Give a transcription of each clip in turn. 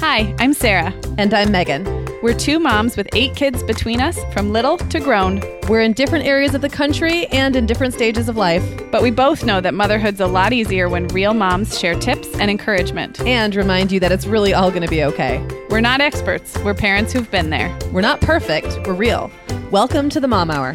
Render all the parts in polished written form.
Hi, I'm Sarah. And I'm Megan. We're two moms with 8 kids between us, from little to grown. We're in different areas of the country and in different stages of life. But we both know that motherhood's a lot easier when real moms share tips and encouragement. And remind you that it's really all going to be okay. We're not experts. We're parents who've been there. We're not perfect. We're real. Welcome to the Mom Hour.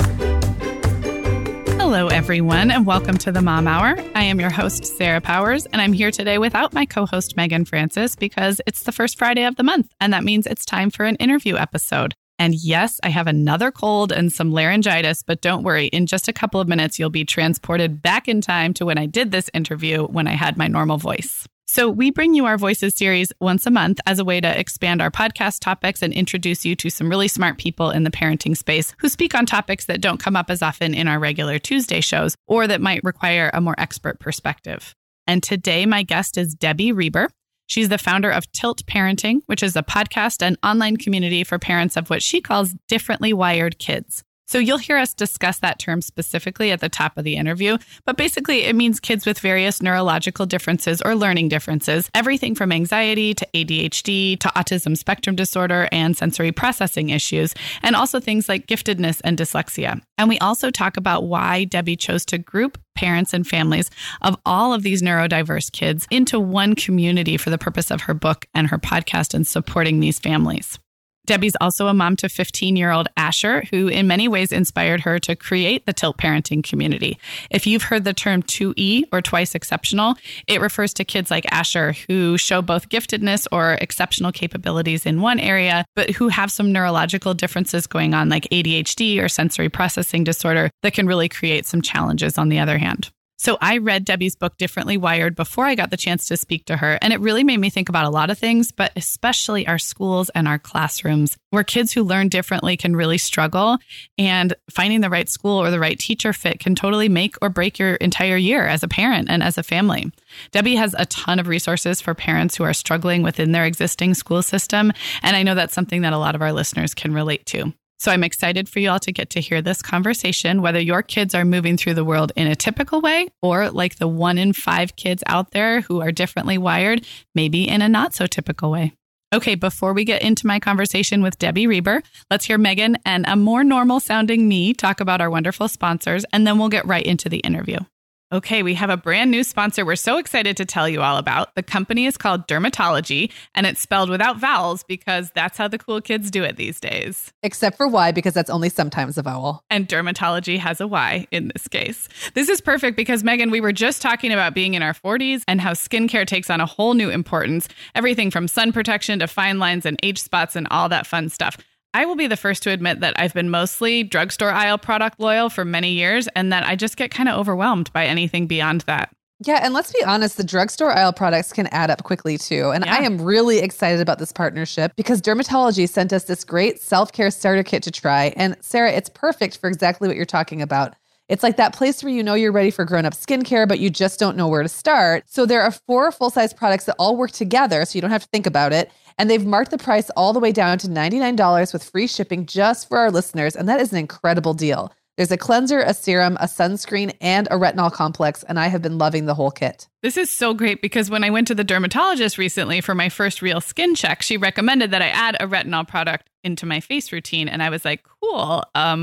Hello, everyone, and welcome to the Mom Hour. I am your host, Sarah Powers, and I'm here today without my co-host, Megan Francis, because it's the first Friday of the month, and that means it's time for an interview episode. And yes, I have another cold and some laryngitis, but don't worry, in just a couple of minutes, you'll be transported back in time to when I did this interview when I had my normal voice. So we bring you our Voices series once a month as a way to expand our podcast topics and introduce you to some really smart people in the parenting space who speak on topics that don't come up as often in our regular Tuesday shows or that might require a more expert perspective. And today, my guest is Debbie Reber. She's the founder of Tilt Parenting, which is a podcast and online community for parents of what she calls differently wired kids. So you'll hear us discuss that term specifically at the top of the interview, but basically it means kids with various neurological differences or learning differences, everything from anxiety to ADHD to autism spectrum disorder and sensory processing issues, and also things like giftedness and dyslexia. And we also talk about why Debbie chose to group parents and families of all of these neurodiverse kids into one community for the purpose of her book and her podcast and supporting these families. Debbie's also a mom to 15-year-old Asher, who in many ways inspired her to create the Tilt Parenting community. If you've heard the term 2E or twice exceptional, it refers to kids like Asher who show both giftedness or exceptional capabilities in one area, but who have some neurological differences going on like ADHD or sensory processing disorder that can really create some challenges on the other hand. So I read Debbie's book, Differently Wired, before I got the chance to speak to her, and it really made me think about a lot of things, but especially our schools and our classrooms, where kids who learn differently can really struggle, and finding the right school or the right teacher fit can totally make or break your entire year as a parent and as a family. Debbie has a ton of resources for parents who are struggling within their existing school system, and I know that's something that a lot of our listeners can relate to. So I'm excited for you all to get to hear this conversation, whether your kids are moving through the world in a typical way or like the 1 in 5 kids out there who are differently wired, maybe in a not so typical way. Okay, before we get into my conversation with Debbie Reber, let's hear Megan and a more normal sounding me talk about our wonderful sponsors, and then we'll get right into the interview. Okay, we have a brand new sponsor we're so excited to tell you all about. The company is called Dermatology, and it's spelled without vowels because that's how the cool kids do it these days. Except for Y, because that's only sometimes a vowel. And dermatology has a Y in this case. This is perfect because, Megan, we were just talking about being in our 40s and how skincare takes on a whole new importance. Everything from sun protection to fine lines and age spots and all that fun stuff. I will be the first to admit that I've been mostly drugstore aisle product loyal for many years and that I just get kind of overwhelmed by anything beyond that. Yeah, and let's be honest, the drugstore aisle products can add up quickly too. And I am really excited about this partnership because Dermatology sent us this great self-care starter kit to try. And Sarah, it's perfect for exactly what you're talking about. It's like that place where you know you're ready for grown-up skincare, but you just don't know where to start. So there are 4 full-size products that all work together, so you don't have to think about it. And they've marked the price all the way down to $99 with free shipping just for our listeners. And that is an incredible deal. There's a cleanser, a serum, a sunscreen, and a retinol complex. And I have been loving the whole kit. This is so great because when I went to the dermatologist recently for my first real skin check, she recommended that I add a retinol product into my face routine. And I was like, cool.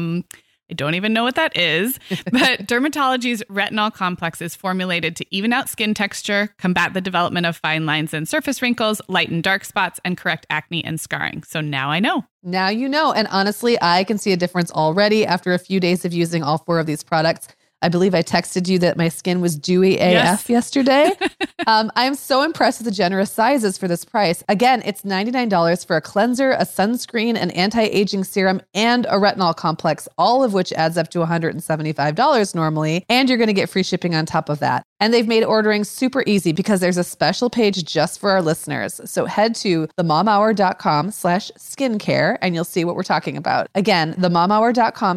I don't even know what that is, but Dermatology's retinol complex is formulated to even out skin texture, combat the development of fine lines and surface wrinkles, lighten dark spots, and correct acne and scarring. So now I know. Now you know. And honestly, I can see a difference already after a few days of using all 4 of these products. I believe I texted you that my skin was dewy AF yesterday. I'm so impressed with the generous sizes for this price. Again, it's $99 for a cleanser, a sunscreen, an anti-aging serum, and a retinol complex, all of which adds up to $175 normally. And you're going to get free shipping on top of that. And they've made ordering super easy because there's a special page just for our listeners. So head to themomhour.com/skincare and you'll see what we're talking about. Again,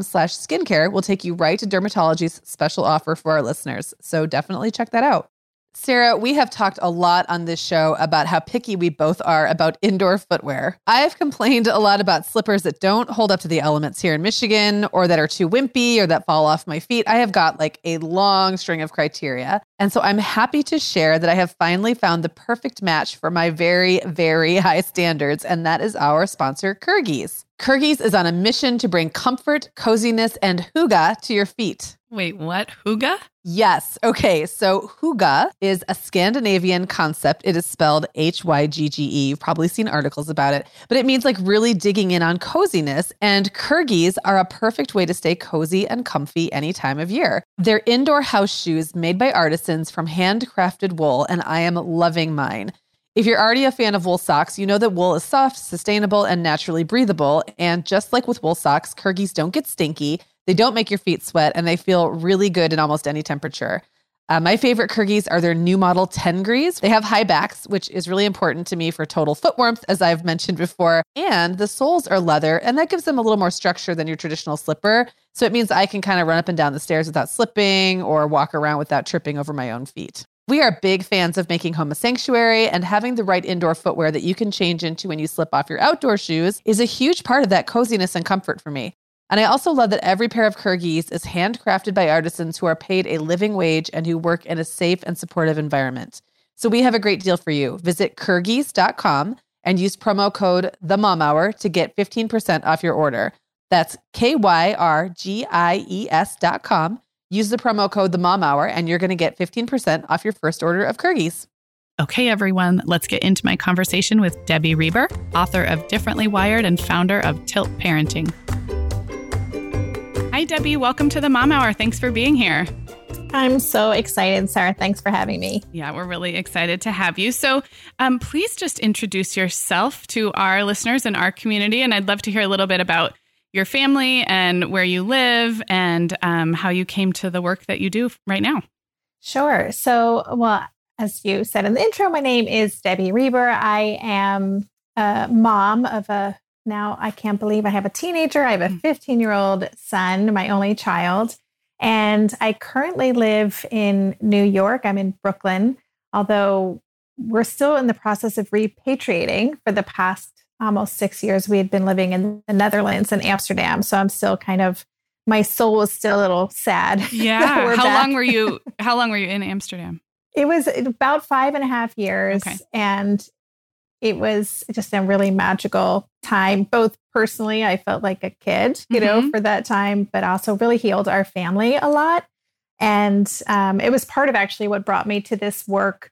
themomhour.com/skincare will take you right to Dermatology's special offer for our listeners. So definitely check that out. Sarah, we have talked a lot on this show about how picky we both are about indoor footwear. I have complained a lot about slippers that don't hold up to the elements here in Michigan, or that are too wimpy, or that fall off my feet. I have got like a long string of criteria. And so I'm happy to share that I have finally found the perfect match for my very, very high standards. And that is our sponsor, Kürgis. Kürgis is on a mission to bring comfort, coziness, and hygge to your feet. Wait, what? Hygge? Yes. Okay. So hygge is a Scandinavian concept. It is spelled Hygge. You've probably seen articles about it, but it means like really digging in on coziness. And Kürgis are a perfect way to stay cozy and comfy any time of year. They're indoor house shoes made by artisans from handcrafted wool, and I am loving mine. If you're already a fan of wool socks, you know that wool is soft, sustainable, and naturally breathable. And just like with wool socks, Kürgis don't get stinky. They don't make your feet sweat, and they feel really good in almost any temperature. My favorite Kürgis are their new model Tengris. They have high backs, which is really important to me for total foot warmth, as I've mentioned before. And the soles are leather, and that gives them a little more structure than your traditional slipper. So it means I can kind of run up and down the stairs without slipping, or walk around without tripping over my own feet. We are big fans of making home a sanctuary, and having the right indoor footwear that you can change into when you slip off your outdoor shoes is a huge part of that coziness and comfort for me. And I also love that every pair of Kürgis is handcrafted by artisans who are paid a living wage and who work in a safe and supportive environment. So we have a great deal for you. Visit Kürgis.com and use promo code TheMomHour to get 15% off your order. That's KYRGIES.com. Use the promo code TheMomHour and you're going to get 15% off your first order of Kürgis. Okay, everyone, let's get into my conversation with Debbie Reber, author of Differently Wired and founder of Tilt Parenting. Hi, Debbie. Welcome to the Mom Hour. Thanks for being here. I'm so excited, Sarah. Thanks for having me. Yeah, we're really excited to have you. So please just introduce yourself to our listeners and our community. And I'd love to hear a little bit about your family and where you live and how you came to the work that you do right now. Sure. So, well, as you said in the intro, my name is Debbie Reber. I am a mom of now I can't believe I have a teenager. I have a 15-year-old son, my only child. And I currently live in New York. I'm in Brooklyn, although we're still in the process of repatriating. For the past almost 6 years, we had been living in the Netherlands and Amsterdam. So I'm still my soul is still a little sad. Yeah. How long were you in Amsterdam? It was about 5.5 years. Okay. And it was just a really magical time. Both personally, I felt like a kid, for that time, but also really healed our family a lot. And it was part of actually what brought me to this work.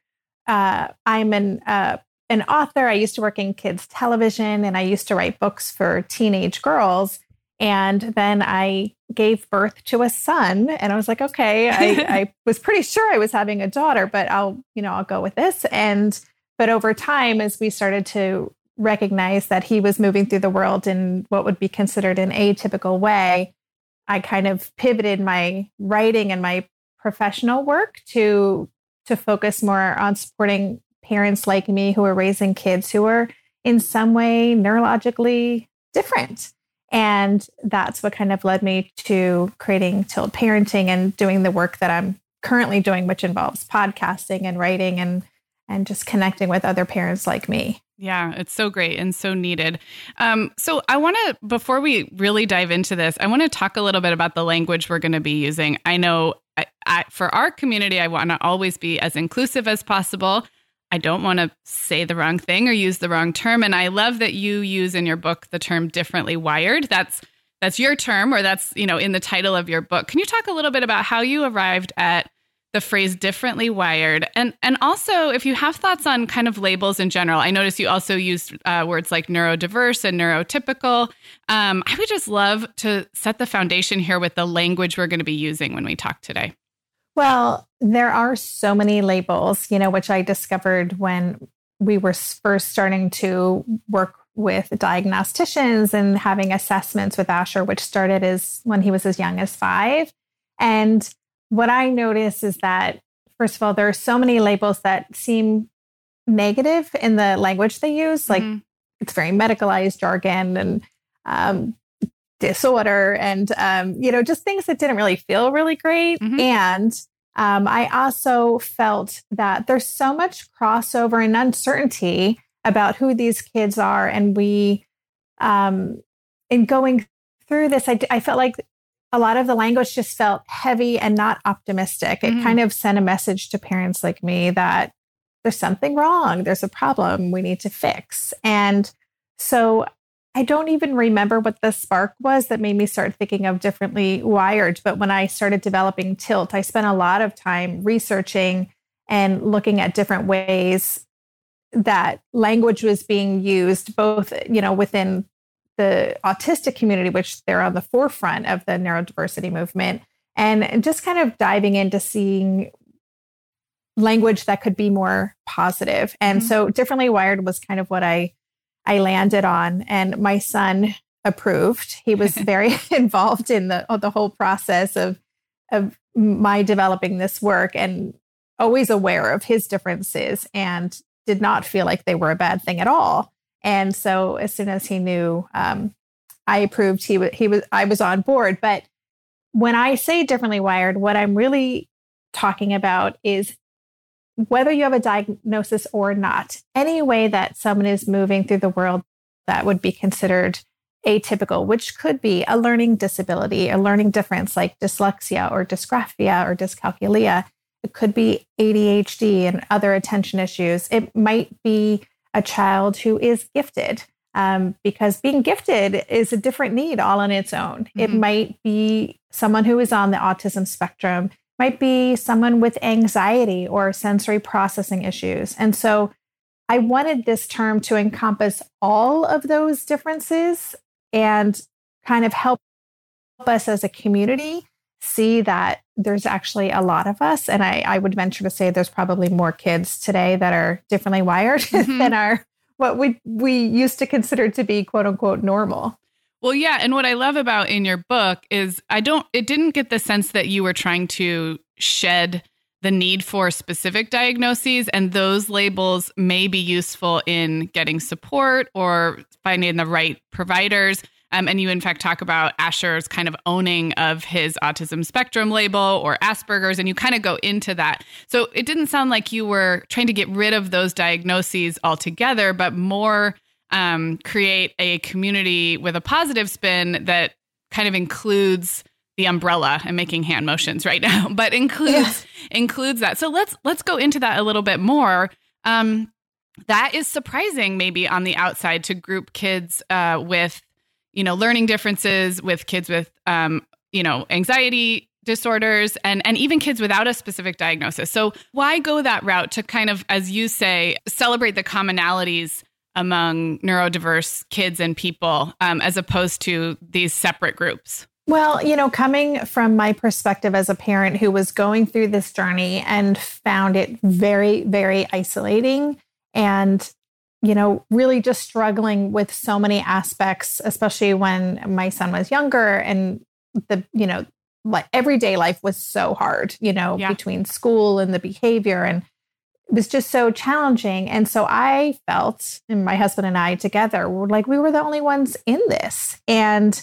I'm an author. I used to work in kids television, and I used to write books for teenage girls. And then I gave birth to a son, and I was like, okay, I was pretty sure I was having a daughter, but I'll go with this. But over time, as we started to recognize that he was moving through the world in what would be considered an atypical way, I kind of pivoted my writing and my professional work to focus more on supporting parents like me who are raising kids who are in some way neurologically different. And that's what kind of led me to creating Tilt Parenting and doing the work that I'm currently doing, which involves podcasting and writing and just connecting with other parents like me. Yeah, it's so great and so needed. So I want to, before we really dive into this, I want to talk a little bit about the language we're going to be using. I know for our community, I want to always be as inclusive as possible. I don't want to say the wrong thing or use the wrong term. And I love that you use in your book the term differently wired. That's your term, or that's, in the title of your book. Can you talk a little bit about how you arrived at the phrase differently wired? And also, if you have thoughts on kind of labels in general, I noticed you also used words like neurodiverse and neurotypical. I would just love to set the foundation here with the language we're going to be using when we talk today. Well, there are so many labels, which I discovered when we were first starting to work with diagnosticians and having assessments with Asher, which started when he was as young as 5. And what I noticed is that, first of all, there are so many labels that seem negative in the language they use. Like it's very medicalized jargon and disorder and, just things that didn't really feel really great. And I also felt that there's so much crossover and uncertainty about who these kids are. And in going through this, I felt like a lot of the language just felt heavy and not optimistic. It kind of sent a message to parents like me that there's something wrong. There's a problem we need to fix. And so I don't even remember what the spark was that made me start thinking of Differently Wired. But when I started developing Tilt, I spent a lot of time researching and looking at different ways that language was being used, both, within the autistic community, which they're on the forefront of the neurodiversity movement, and just kind of diving into seeing language that could be more positive. And so Differently Wired was kind of what I landed on, and my son approved. He was very involved in the whole process of my developing this work, and always aware of his differences, and did not feel like they were a bad thing at all. And so as soon as he knew I approved, I was on board. But when I say Differently Wired, what I'm really talking about is whether you have a diagnosis or not, any way that someone is moving through the world that would be considered atypical, which could be a learning disability, a learning difference like dyslexia or dysgraphia or dyscalculia. It could be ADHD and other attention issues. It might be a child who is gifted, because being gifted is a different need all on its own. It might be someone who is on the autism spectrum, might be someone with anxiety or sensory processing issues. And so I wanted this term to encompass all of those differences and kind of help us as a community see that there's actually a lot of us. And I would venture to say there's probably more kids today that are differently wired than are what we used to consider to be quote unquote normal. Well, yeah. And what I love about in your book is it didn't get the sense that you were trying to shed the need for specific diagnoses, and those labels may be useful in getting support or finding the right providers. And you, in fact, talk about Asher's kind of owning of his autism spectrum label or Asperger's, and you kind of go into that. So it didn't sound like you were trying to get rid of those diagnoses altogether, but more create a community with a positive spin that kind of includes the umbrella. I'm making hand motions right now, but includes that. So let's go into that a little bit more. That is surprising, maybe on the outside, to group kids with learning differences, with kids with anxiety disorders, and even kids without a specific diagnosis. So why go that route to kind of, as you say, celebrate the commonalities among neurodiverse kids and people, as opposed to these separate groups? Well, coming from my perspective as a parent who was going through this journey and found it very, very isolating, and, really just struggling with so many aspects, especially when my son was younger, and like everyday life was so hard, between school and the behavior, and it was just so challenging. And so I felt, and my husband and I together were like, we were the only ones in this. And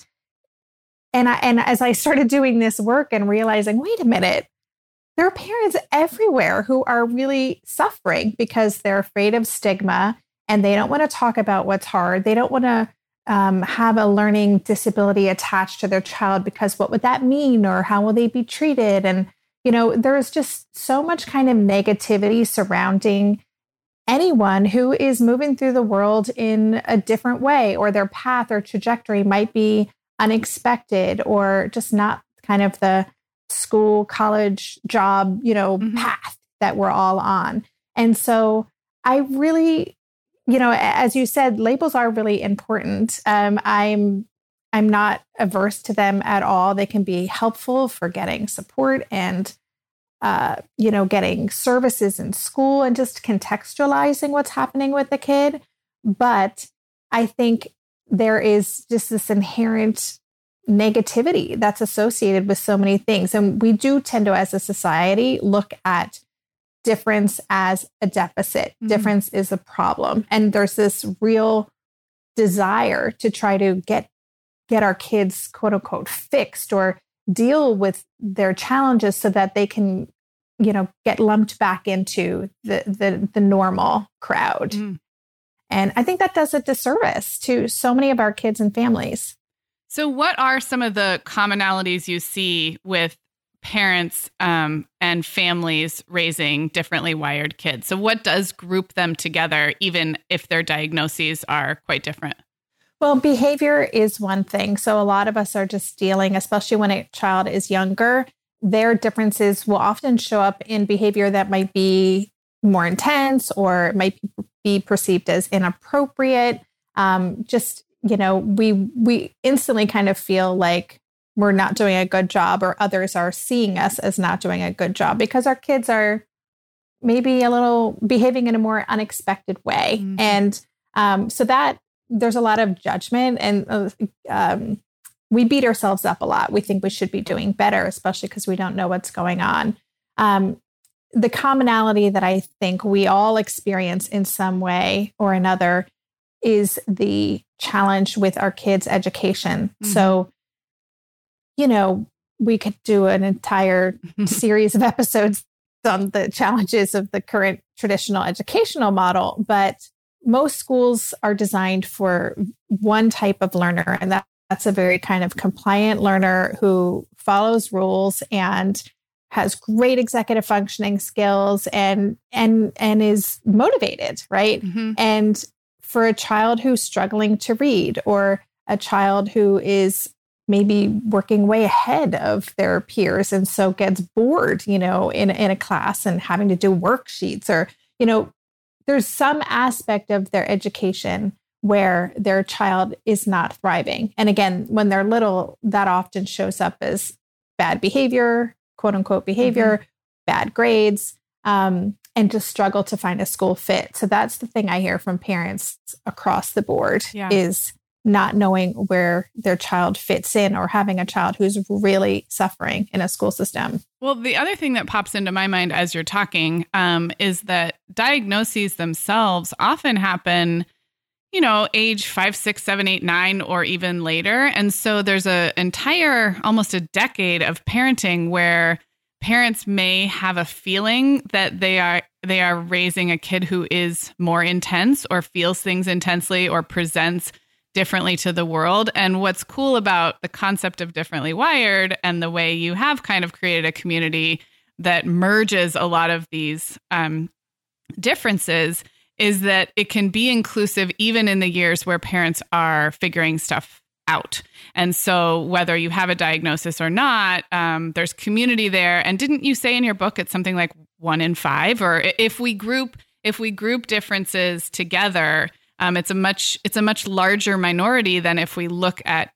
as I started doing this work and realizing, wait a minute, there are parents everywhere who are really suffering because they're afraid of stigma, and they don't want to talk about what's hard. They don't want to have a learning disability attached to their child, because what would that mean, or how will they be treated? And, there's just so much kind of negativity surrounding anyone who is moving through the world in a different way, or their path or trajectory might be unexpected, or just not kind of the school, college, job, path that we're all on. And so I really, as you said, labels are really important. I'm not averse to them at all. They can be helpful for getting support and, getting services in school and just contextualizing what's happening with the kid. But I think there is just this inherent negativity that's associated with so many things. And we do tend to, as a society, look at difference as a deficit. Difference is a problem. And there's this real desire to try to get our kids, quote unquote, fixed or deal with their challenges so that they can get lumped back into the normal crowd. And I think that does a disservice to so many of our kids and families. So what are some of the commonalities you see with parents and families raising differently wired kids? So what does group them together, even if their diagnoses are quite different? Well, behavior is one thing. So a lot of us are just dealing, especially when a child is younger, their differences will often show up in behavior that might be more intense or might be perceived as inappropriate. We instantly kind of feel like we're not doing a good job, or others are seeing us as not doing a good job because our kids are maybe a little behaving in a more unexpected way. And so that there's a lot of judgment, and we beat ourselves up a lot. We think we should be doing better, especially because we don't know what's going on. The commonality that I think we all experience in some way or another is the challenge with our kids' education. So, we could do an entire series of episodes on the challenges of the current traditional educational model, but most schools are designed for one type of learner, and that's a very kind of compliant learner who follows rules and has great executive functioning skills and is motivated, right? And for a child who's struggling to read, or a child who is maybe working way ahead of their peers and so gets bored, in a class and having to do worksheets, or, there's some aspect of their education where their child is not thriving. And again, when they're little, that often shows up as bad behavior, quote unquote behavior, bad grades, and just struggle to find a school fit. So that's the thing I hear from parents across the board is not knowing where their child fits in, or having a child who's really suffering in a school system. Well, the other thing that pops into my mind as you're talking is that diagnoses themselves often happen, age 5, 6, 7, 8, 9, or even later. And so there's almost a decade of parenting where parents may have a feeling that they are raising a kid who is more intense, or feels things intensely, or presents differently to the world. And what's cool about the concept of differently wired, and the way you have kind of created a community that merges a lot of these differences, is that it can be inclusive even in the years where parents are figuring stuff out. And so whether you have a diagnosis or not, there's community there. And didn't you say in your book it's something like 1 in 5? Or if we group differences together, it's a much larger minority than if we look at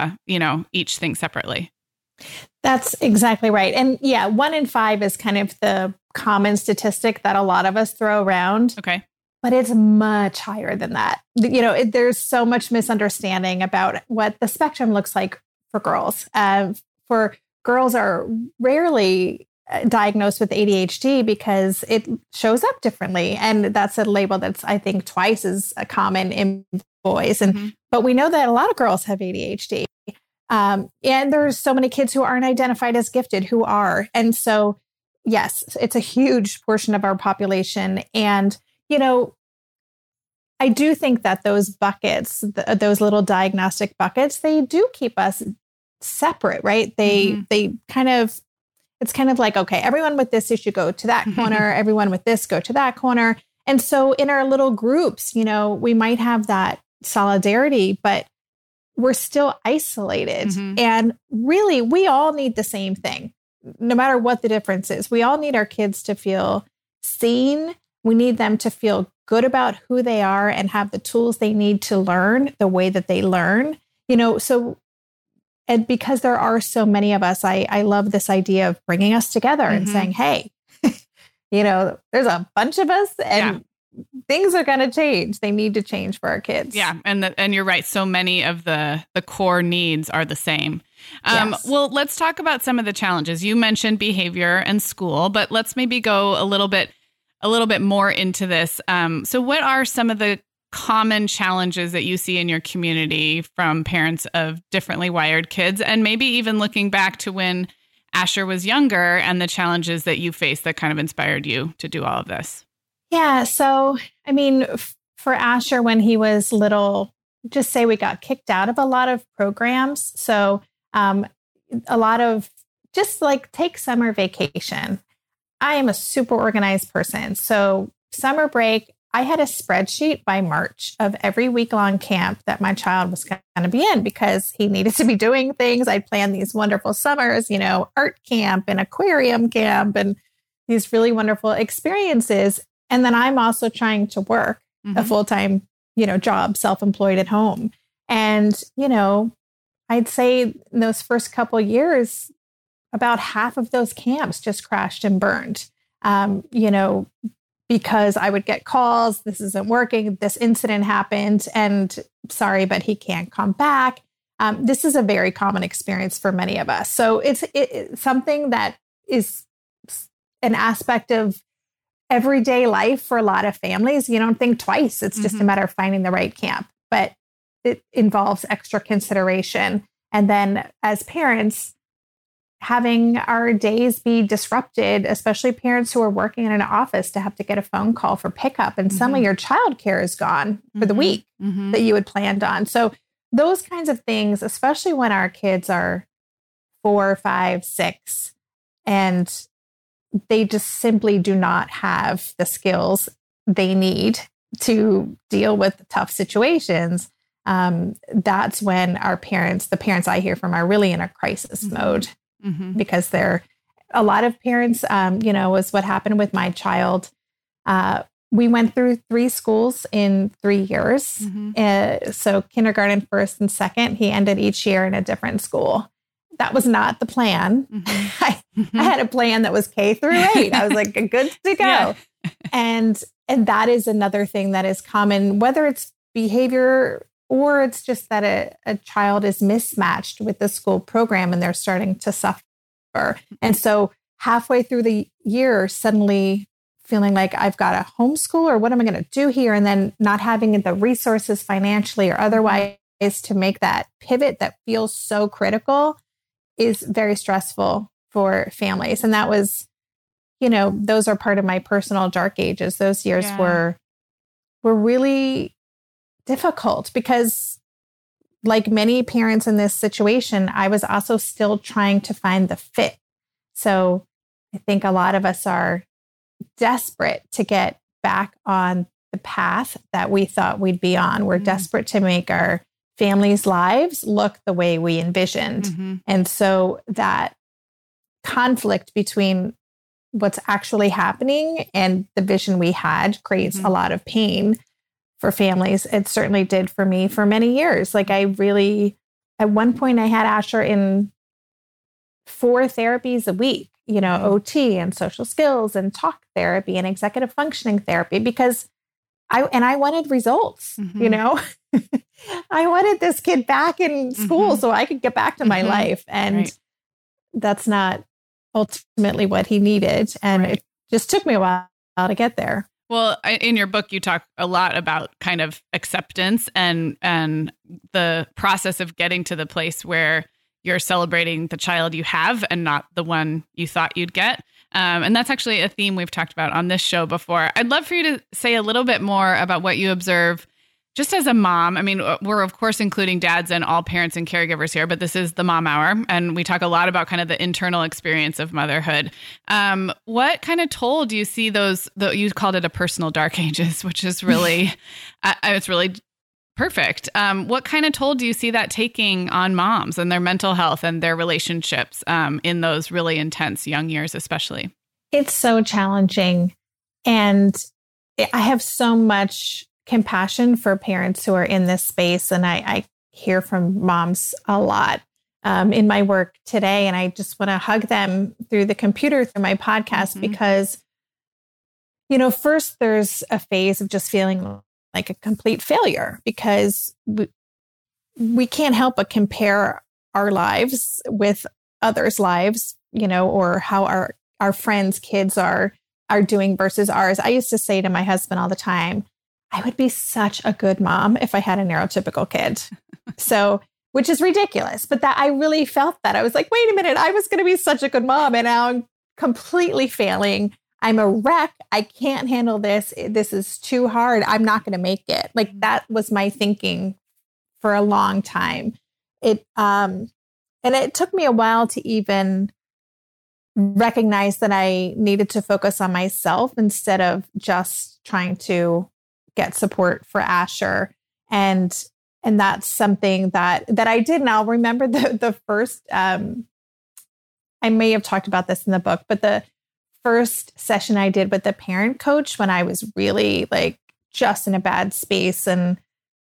each thing separately. That's exactly right. And 1 in 5 is kind of the common statistic that a lot of us throw around. Okay. But it's much higher than that. There's so much misunderstanding about what the spectrum looks like for girls. For girls are rarely diagnosed with ADHD because it shows up differently. And that's a label that's, I think, twice as common in boys. But we know that a lot of girls have ADHD. And there's so many kids who aren't identified as gifted who are. And so, yes, it's a huge portion of our population. And I do think that those buckets, those little diagnostic buckets, they do keep us separate, right? They kind of, it's kind of like, okay, everyone with this issue go to that corner, everyone with this go to that corner. And so in our little groups, we might have that solidarity, but we're still isolated. And really, we all need the same thing, no matter what the difference is. We all need our kids to feel seen. We need them to feel good about who they are and have the tools they need to learn the way that they learn, and because there are so many of us, I love this idea of bringing us together and saying, hey, there's a bunch of us and things are going to change. They need to change for our kids. Yeah. And you're right. So many of the core needs are the same. Yes. Well, let's talk about some of the challenges. You mentioned behavior and school, but let's maybe go a little bit more into this. So what are some of the common challenges that you see in your community from parents of differently wired kids? And maybe even looking back to when Asher was younger and the challenges that you faced that kind of inspired you to do all of this. Yeah. So, I mean, for Asher, when he was little, just say we got kicked out of a lot of programs. So a lot of just like take summer vacation. I am a super organized person. So summer break, I had a spreadsheet by March of every week-long camp that my child was going to be in because he needed to be doing things. I'd planned these wonderful summers, art camp and aquarium camp and these really wonderful experiences. And then I'm also trying to work a full-time, job, self-employed at home. And, I'd say in those first couple of years, about half of those camps just crashed and burned, because I would get calls, this isn't working, this incident happened, and sorry, but he can't come back. This is a very common experience for many of us. So it's something that is an aspect of everyday life for a lot of families. You don't think twice. It's just a matter of finding the right camp, but it involves extra consideration. And then as parents, having our days be disrupted, especially parents who are working in an office to have to get a phone call for pickup and some of your childcare is gone for the week that you had planned on. So those kinds of things, especially when our kids are 4, 5, 6, and they just simply do not have the skills they need to deal with tough situations. That's when the parents I hear from are really in a crisis mode. Because a lot of parents, was what happened with my child. We went through 3 schools in 3 years. So kindergarten, first and second, he ended each year in a different school. That was not the plan. I had a plan that was K through 8. I was like, good to go. Yeah. And that is another thing that is common, whether it's behavior or it's just that a child is mismatched with the school program and they're starting to suffer. And so halfway through the year, suddenly feeling like I've got a homeschool or what am I going to do here? And then not having the resources financially or otherwise to make that pivot that feels so critical is very stressful for families. And that was, those are part of my personal dark ages. Those years were really difficult because like many parents in this situation, I was also still trying to find the fit. So I think a lot of us are desperate to get back on the path that we thought we'd be on. We're desperate to make our families' lives look the way we envisioned. And so that conflict between what's actually happening and the vision we had creates a lot of pain for families. It certainly did for me for many years. Like at one point I had Asher in 4 therapies a week, OT and social skills and talk therapy and executive functioning therapy because I wanted results, I wanted this kid back in school so I could get back to my life. And that's not ultimately what he needed. And it just took me a while to get there. Well, in your book, you talk a lot about kind of acceptance and the process of getting to the place where you're celebrating the child you have and not the one you thought you'd get. And that's actually a theme we've talked about on this show before. I'd love for you to say a little bit more about what you observe just as a mom. I mean, we're of course including dads and all parents and caregivers here, but this is the Mom Hour. And we talk a lot about kind of the internal experience of motherhood. What kind of toll do you see you called it a personal dark ages, which is really, it's really perfect. What kind of toll do you see that taking on moms and their mental health and their relationships in those really intense young years, especially? It's so challenging. And I have so much compassion for parents who are in this space. And I hear from moms a lot in my work today. And I just want to hug them through the computer, through my podcast, because, first there's a phase of just feeling like a complete failure because we can't help but compare our lives with others' lives, or how our friends' kids are doing versus ours. I used to say to my husband all the time, I would be such a good mom if I had a neurotypical kid. So which is ridiculous. But that I really felt that. I was like, wait a minute, I was going to be such a good mom, and now I'm completely failing. I'm a wreck. I can't handle this. This is too hard. I'm not going to make it. Like that was my thinking for a long time. And it took me a while to even recognize that I needed to focus on myself instead of just trying to get support for Asher. And that's something that I did. And I'll remember the first, I may have talked about this in the book, but the first session I did with the parent coach when I was really like just in a bad space and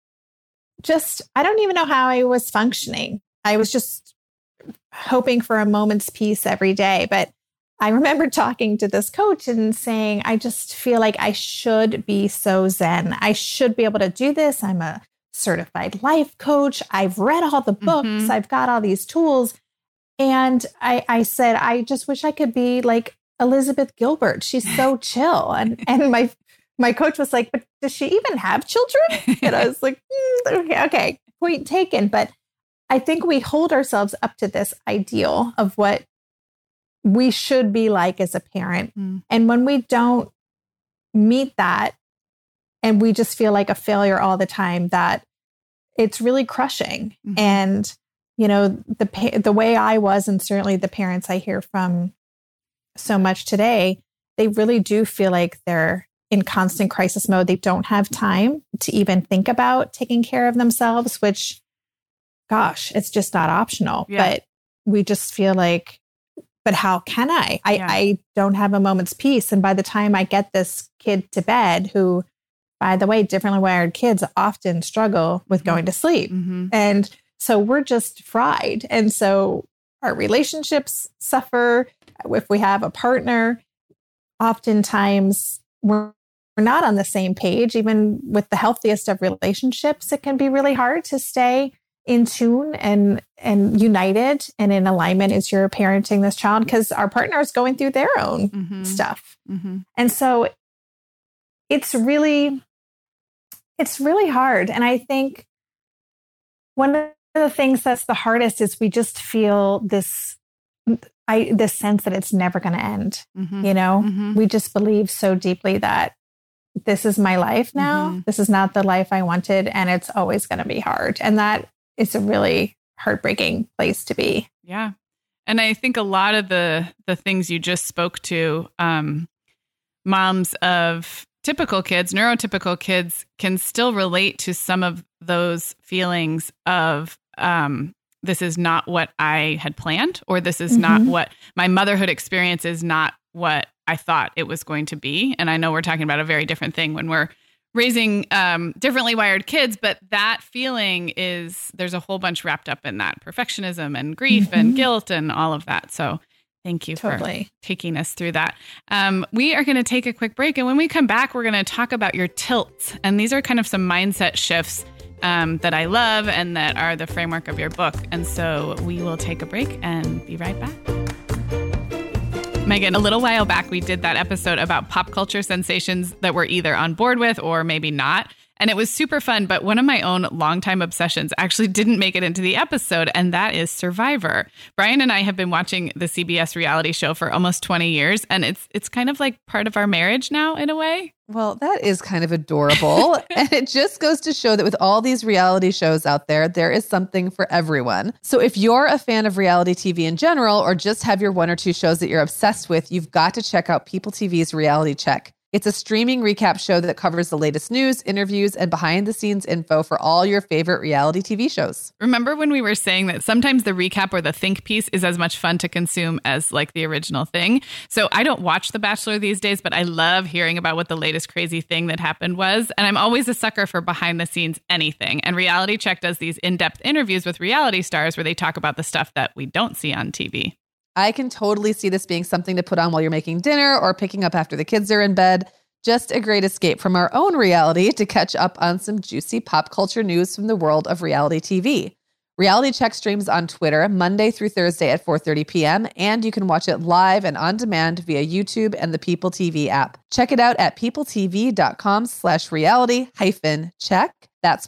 just, I don't even know how I was functioning. I was just hoping for a moment's peace every day. But I remember talking to this coach and saying, I just feel like I should be so zen. I should be able to do this. I'm a certified life coach. I've read all the books. I've got all these tools. And I said, I just wish I could be like Elizabeth Gilbert. She's so chill. And my coach was like, but does she even have children? And I was like, okay, point taken. But I think we hold ourselves up to this ideal of what we should be like as a parent. And when we don't meet that and we just feel like a failure all the time, that it's really crushing. And, you know, the way I was, and certainly the parents I hear from so much today, they really do feel like they're in constant crisis mode. They don't have time to even think about taking care of themselves, which, gosh, it's just not optional. Yeah. But we just feel like, but how can I? I don't have a moment's peace. And by the time I get this kid to bed, who, by the way, differently wired kids often struggle with going to sleep. And so we're just fried. And so our relationships suffer. If we have a partner, oftentimes we're not on the same page. Even with the healthiest of relationships, it can be really hard to stay in tune and united and in alignment as you're parenting this child, because our partner is going through their own stuff. And so it's really hard. And I think one of the things that's the hardest is we just feel this sense that it's never going to end. You know, we just believe so deeply that this is my life now. This is not the life I wanted, and it's always going to be hard. And that is a really heartbreaking place to be. Yeah. And I think a lot of the things you just spoke to, moms of typical kids, neurotypical kids, can still relate to some of those feelings of, this is not what I had planned, or this is not what my motherhood experience is, not what I thought it was going to be. And I know we're talking about a very different thing when we're raising differently wired kids, but that feeling there's a whole bunch wrapped up in that perfectionism and grief and guilt and all of that. So thank you for taking us through that. We are going to take a quick break. And when we come back, we're going to talk about your tilts. And these are kind of some mindset shifts that I love and that are the framework of your book. And so we will take a break and be right back. Megan, a little while back, we did that episode about pop culture sensations that we're either on board with or maybe not. And it was super fun. But one of my own longtime obsessions actually didn't make it into the episode, and that is Survivor. Brian and I have been watching the CBS reality show for almost 20 years, and it's kind of like part of our marriage now in a way. Well, that is kind of adorable. And it just goes to show that with all these reality shows out there, there is something for everyone. So if you're a fan of reality TV in general, or just have your one or two shows that you're obsessed with, you've got to check out People TV's Reality Check. It's a streaming recap show that covers the latest news, interviews, and behind-the-scenes info for all your favorite reality TV shows. Remember when we were saying that sometimes the recap or the think piece is as much fun to consume as like the original thing? So I don't watch The Bachelor these days, but I love hearing about what the latest crazy thing that happened was. And I'm always a sucker for behind-the-scenes anything. And Reality Check does these in-depth interviews with reality stars where they talk about the stuff that we don't see on TV. I can totally see this being something to put on while you're making dinner or picking up after the kids are in bed. Just a great escape from our own reality to catch up on some juicy pop culture news from the world of reality TV. Reality Check streams on Twitter Monday through Thursday at 4:30 p.m. And you can watch it live and on demand via YouTube and the People TV app. Check it out at peopletv.com/reality-check. That's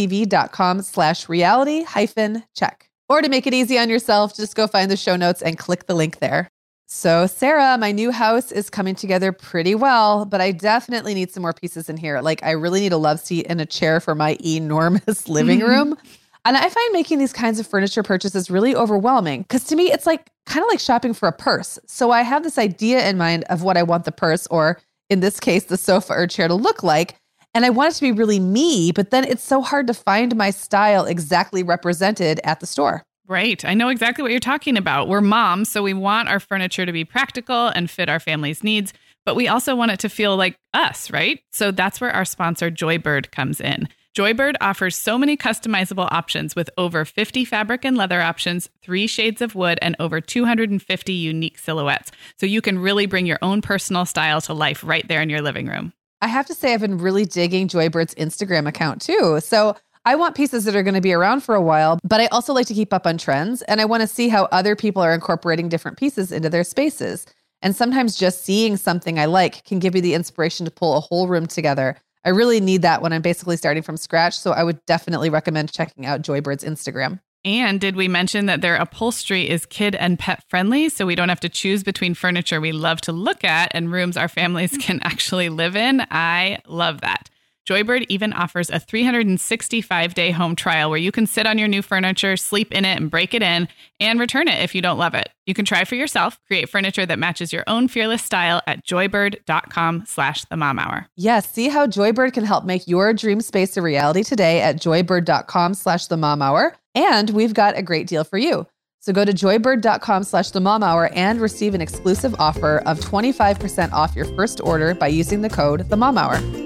peopletv.com/reality-check. Or to make it easy on yourself, just go find the show notes and click the link there. So Sarah, my new house is coming together pretty well, but I definitely need some more pieces in here. Like I really need a love seat and a chair for my enormous living room. And I find making these kinds of furniture purchases really overwhelming because to me, it's like kind of like shopping for a purse. So I have this idea in mind of what I want the purse, or in this case, the sofa or chair to look like. And I want it to be really me, but then it's so hard to find my style exactly represented at the store. Right. I know exactly what you're talking about. We're moms, so we want our furniture to be practical and fit our family's needs, but we also want it to feel like us, right? So that's where our sponsor Joybird comes in. Joybird offers so many customizable options with over 50 fabric and leather options, 3 shades of wood, and over 250 unique silhouettes. So you can really bring your own personal style to life right there in your living room. I have to say, I've been really digging Joybird's Instagram account too. So I want pieces that are going to be around for a while, but I also like to keep up on trends. And I want to see how other people are incorporating different pieces into their spaces. And sometimes just seeing something I like can give you the inspiration to pull a whole room together. I really need that when I'm basically starting from scratch. So I would definitely recommend checking out Joybird's Instagram. And did we mention that their upholstery is kid and pet friendly? So we don't have to choose between furniture we love to look at and rooms our families can actually live in. I love that. Joybird even offers a 365-day home trial where you can sit on your new furniture, sleep in it, and break it in, and return it if you don't love it. You can try for yourself, create furniture that matches your own fearless style at joybird.com/themomhour. Yes, see how Joybird can help make your dream space a reality today at joybird.com/themomhour. And we've got a great deal for you. So go to joybird.com/themomhour and receive an exclusive offer of 25% off your first order by using the code TheMomHour.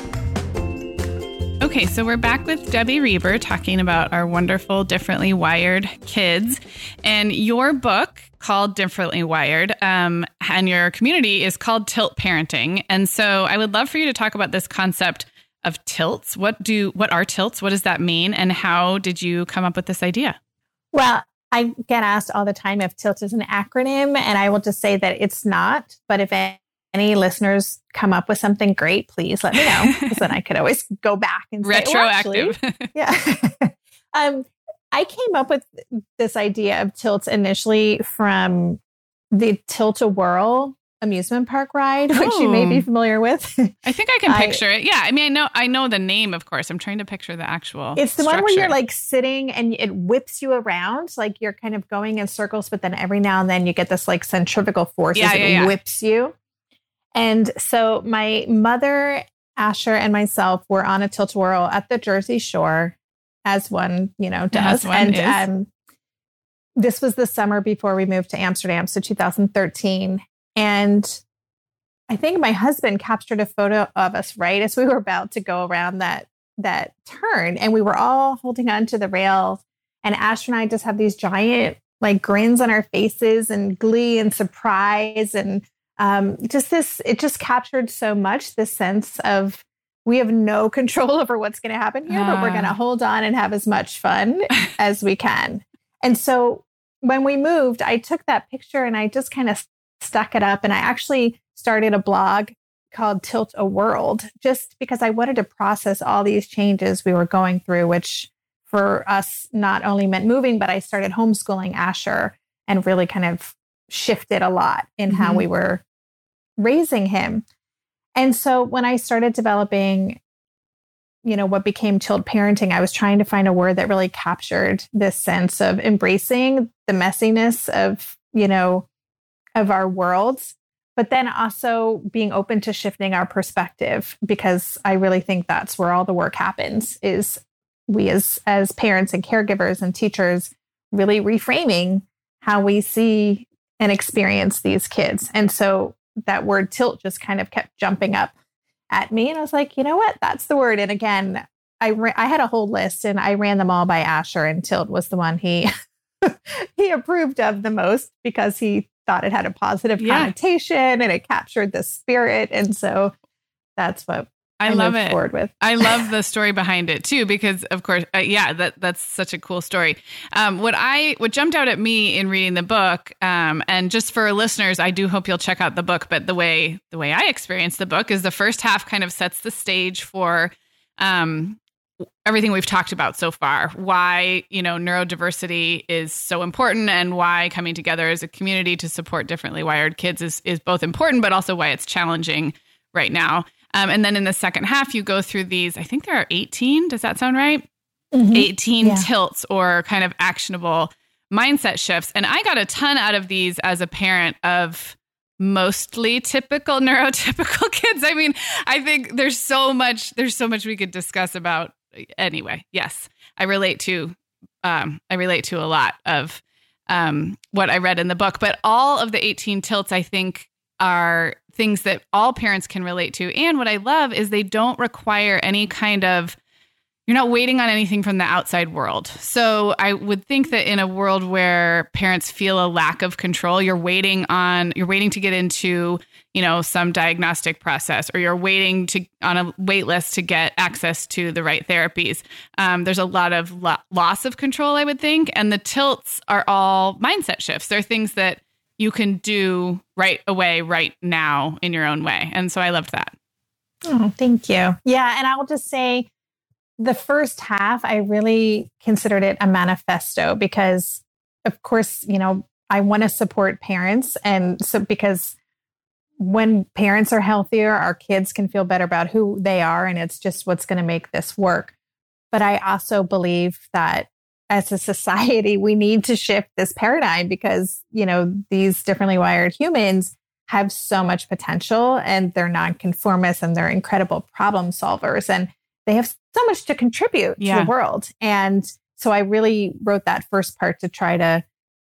Okay, so we're back with Debbie Reber talking about our wonderful Differently Wired kids. And your book called Differently Wired and your community is called Tilt Parenting. And so I would love for you to talk about this concept of tilts. What are tilts? What does that mean? And how did you come up with this idea? Well, I get asked all the time if TILT is an acronym, and I will just say that it's not. But if any listeners come up with something great, please let me know, because then I could always go back and say, retroactive. Yeah. I came up with this idea of tilts initially from the Tilt-A-Whirl amusement park ride, which you may be familiar with. I think I can picture it. Yeah. I mean, I know the name, of course. I'm trying to picture the actual It's the structure. one where you're like sitting and it whips you around, like you're kind of going in circles, but then every now and then you get this like centrifugal force as it whips you. And so my mother, Asher, and myself were on a Tilt-A-Whirl at the Jersey Shore, as one, does. And this was the summer before we moved to Amsterdam, so 2013. And I think my husband captured a photo of us right as we were about to go around that turn. And we were all holding on to the rails. And Asher and I just have these giant like grins on our faces and glee and surprise. And it just captured so much this sense of we have no control over what's going to happen here, but we're going to hold on and have as much fun as we can. And so when we moved, I took that picture and I just kind of stuck it up. And I actually started a blog called Tilt-A-World, just because I wanted to process all these changes we were going through, which for us not only meant moving, but I started homeschooling Asher and really kind of shifted a lot in how we were raising him. And so when I started developing, what became Tilt Parenting, I was trying to find a word that really captured this sense of embracing the messiness of, of our worlds, but then also being open to shifting our perspective, because I really think that's where all the work happens, is we as parents and caregivers and teachers really reframing how we see and experience these kids. And so that word tilt just kind of kept jumping up at me. And I was like, you know what? That's the word. And again, I had a whole list and I ran them all by Asher, and tilt was the one he approved of the most because he thought it had a positive connotation and it captured the spirit. And so that's what I love it. Forward with. I love the story behind it too, because of course, that's such a cool story. What jumped out at me in reading the book, and just for listeners, I do hope you'll check out the book. But the way I experienced the book is the first half kind of sets the stage for everything we've talked about so far, why, neurodiversity is so important and why coming together as a community to support differently wired kids is both important, but also why it's challenging right now. And then in the second half, you go through these, I think there are 18. Does that sound right? 18 tilts or kind of actionable mindset shifts. And I got a ton out of these as a parent of mostly typical neurotypical kids. I mean, I think there's so much we could discuss about. Anyway, yes, I relate to a lot of what I read in the book, but all of the 18 tilts, I think, are things that all parents can relate to. And what I love is they don't require any kind of, you're not waiting on anything from the outside world. So I would think that in a world where parents feel a lack of control, you're waiting to get into, some diagnostic process, or you're waiting on a wait list to get access to the right therapies. There's a lot of loss of control, I would think. And the tilts are all mindset shifts. They're things that you can do right away, right now in your own way. And so I loved that. Oh, thank you. Yeah. And I will just say, the first half, I really considered it a manifesto because, of course, I want to support parents. And so because when parents are healthier, our kids can feel better about who they are. And it's just what's going to make this work. But I also believe that as a society, we need to shift this paradigm because, these differently wired humans have so much potential and they're nonconformists and they're incredible problem solvers. And they have so much to contribute to the world. And so I really wrote that first part to try to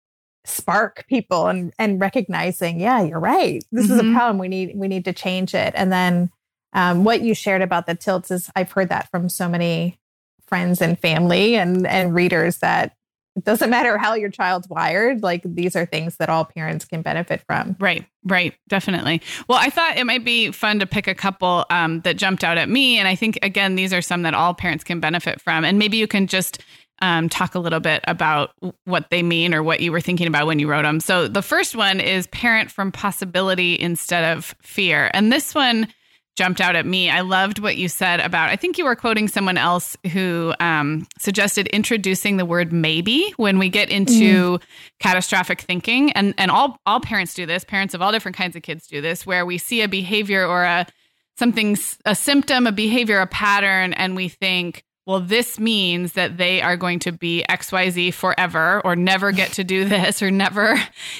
spark people and recognizing, you're right. This is a problem. We need to change it. And then what you shared about the tilts is I've heard that from so many friends and family and readers that it doesn't matter how your child's wired. Like these are things that all parents can benefit from. Right. Definitely. Well, I thought it might be fun to pick a couple that jumped out at me. And I think, again, these are some that all parents can benefit from. And maybe you can just talk a little bit about what they mean or what you were thinking about when you wrote them. So the first one is parent from possibility instead of fear. And this one jumped out at me. I loved what you said about, I think you were quoting someone else who suggested introducing the word maybe when we get into catastrophic thinking. And all parents do this. Parents of all different kinds of kids do this, where we see a behavior or a symptom, a behavior, a pattern, and we think, well, this means that they are going to be XYZ forever or never get to do this or never,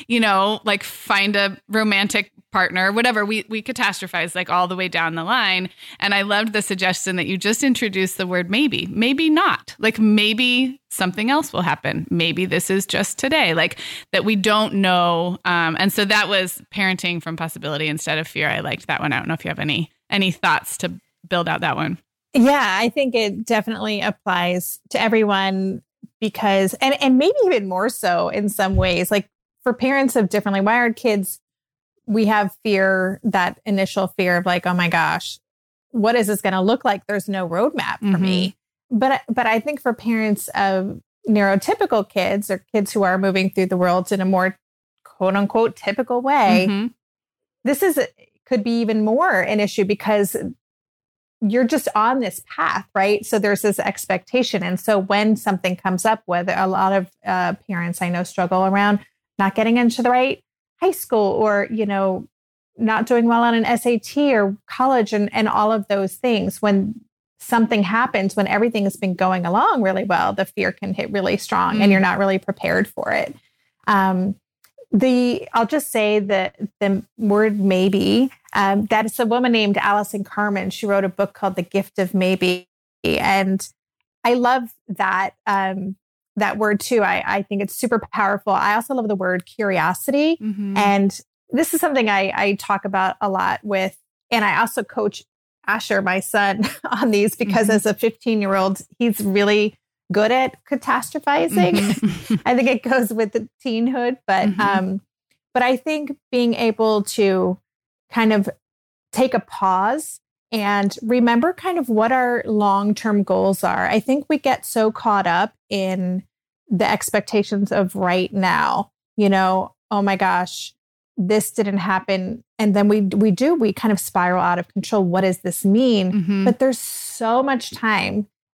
find a romantic partner, whatever. We catastrophize like all the way down the line. And I loved the suggestion that you just introduced the word maybe not, like maybe something else will happen. Maybe this is just today, like that we don't know. And so that was parenting from possibility instead of fear. I liked that one. I don't know if you have any thoughts to build out that one. Yeah, I think it definitely applies to everyone because, and maybe even more so in some ways, like for parents of differently wired kids, we have fear, that initial fear of like, oh my gosh, what is this going to look like? There's no roadmap for me. But I think for parents of neurotypical kids or kids who are moving through the world in a more quote unquote typical way, this could be even more an issue because you're just on this path, right? So there's this expectation. And so when something comes up, whether a lot of parents I know struggle around not getting into the right high school or, not doing well on an SAT or college and all of those things, when something happens, when everything has been going along really well, the fear can hit really strong and you're not really prepared for it. I'll just say that the word maybe, that is a woman named Allison Carmen. She wrote a book called The Gift of Maybe. And I love that, that word too. I think it's super powerful. I also love the word curiosity. And this is something I talk about a lot with, and I also coach Asher, my son, on these because as a 15-year-old, he's really good at catastrophizing. I think it goes with the teenhood, but I think being able to kind of take a pause and remember kind of what our long-term goals are. I think we get so caught up in the expectations of right now, oh my gosh, this didn't happen. And then we kind of spiral out of control. What does this mean? But there's so much time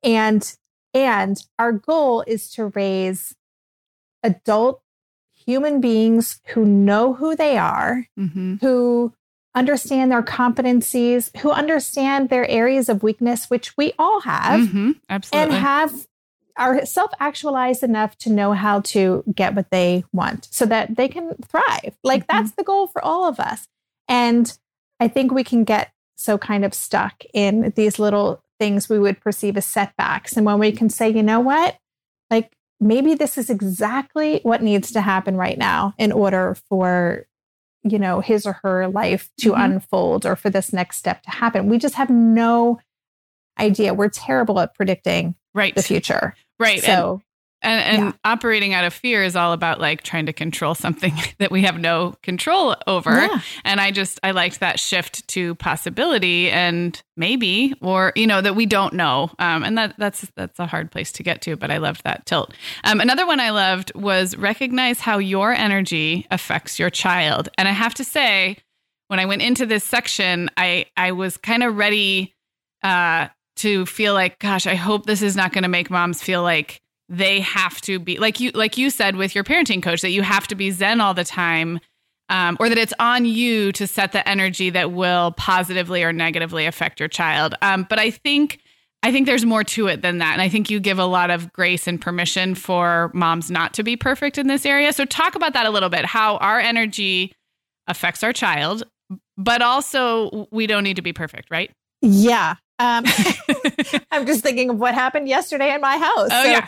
And our goal is to raise adult human beings who know who they are, who understand their competencies, who understand their areas of weakness, which we all have, absolutely, and are self-actualized enough to know how to get what they want so that they can thrive. Like that's the goal for all of us. And I think we can get so kind of stuck in these little things we would perceive as setbacks. And when we can say, you know what, like maybe this is exactly what needs to happen right now in order for, you know, his or her life to unfold or for this next step to happen. We just have no idea. We're terrible at predicting the future. Right. So, and operating out of fear is all about like trying to control something that we have no control over. Yeah. And I liked that shift to possibility and maybe, or, you know, that we don't know. And that's a hard place to get to, but I loved that tilt. Another one I loved was recognize how your energy affects your child. And I have to say, when I went into this section, I was kind of ready to feel like, gosh, I hope this is not going to make moms feel like they have to be like you said with your parenting coach, that you have to be Zen all the time, or that it's on you to set the energy that will positively or negatively affect your child. But I think there's more to it than that. And I think you give a lot of grace and permission for moms not to be perfect in this area. So talk about that a little bit, how our energy affects our child, but also we don't need to be perfect, right? Yeah. I'm just thinking of what happened yesterday in my house. Oh, yeah.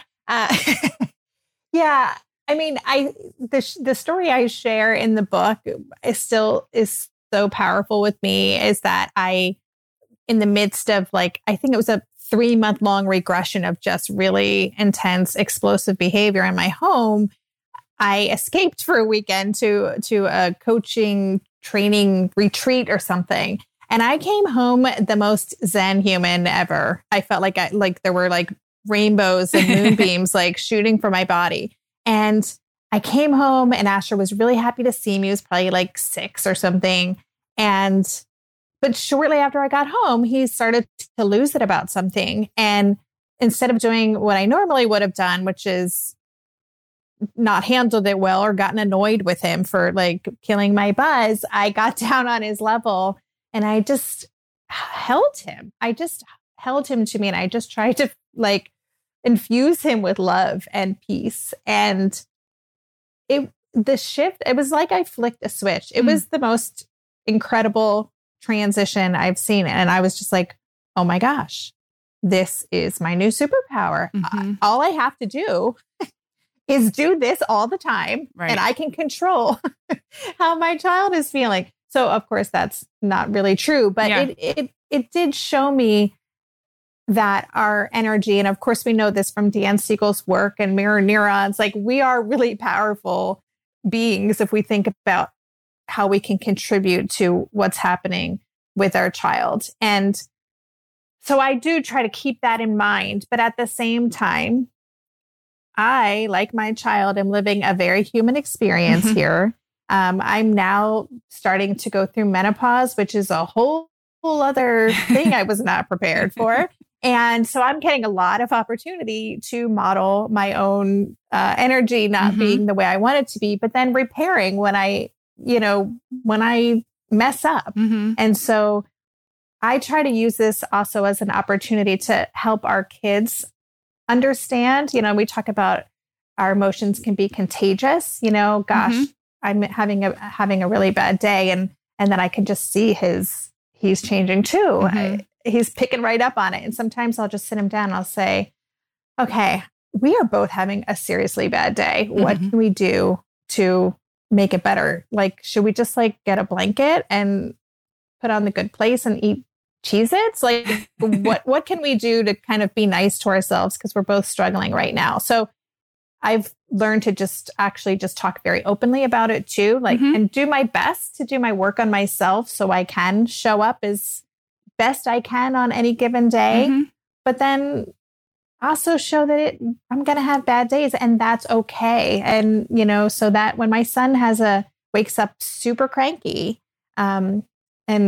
Yeah. I mean, the story I share in the book is so powerful with me, is that in the midst of like, I think it was a 3-month-long regression of just really intense, explosive behavior in my home, I escaped for a weekend to a coaching training retreat or something. And I came home the most Zen human ever. I felt like there were like rainbows and moonbeams like shooting from my body. And I came home and Asher was really happy to see me. He was probably like 6 or something. But shortly after I got home, he started to lose it about something. And instead of doing what I normally would have done, which is not handled it well or gotten annoyed with him for like killing my buzz, I got down on his level and I just held him. I just held him to me and I just tried to like infuse him with love and peace. And the shift, it was like I flicked a switch. It was the most incredible transition I've seen. And I was just like, oh my gosh, this is my new superpower. All I have to do is do this all the time. Right. And I can control how my child is feeling. So of course that's not really true, but it did show me that our energy, and of course we know this from Dan Siegel's work and mirror neurons, like we are really powerful beings if we think about how we can contribute to what's happening with our child. And so I do try to keep that in mind. But at the same time, I, like my child, am living a very human experience here. I'm now starting to go through menopause, which is a whole other thing I was not prepared for. And so I'm getting a lot of opportunity to model my own energy, not being the way I want it to be, but then repairing when I mess up. And so I try to use this also as an opportunity to help our kids understand. We talk about our emotions can be contagious. Gosh, I'm having a really bad day, and then I can just see he's changing too. He's picking right up on it. And sometimes I'll just sit him down and I'll say, okay, we are both having a seriously bad day. What can we do to make it better? Like, should we just like get a blanket and put on the Good Place and eat Cheez-Its? Like what can we do to kind of be nice to ourselves? Because we're both struggling right now. So I've learned to just talk very openly about it too, like, and do my best to do my work on myself so I can show up as best I can on any given day, but then also show that I'm going to have bad days and that's okay. And, so that when my son wakes up super cranky, and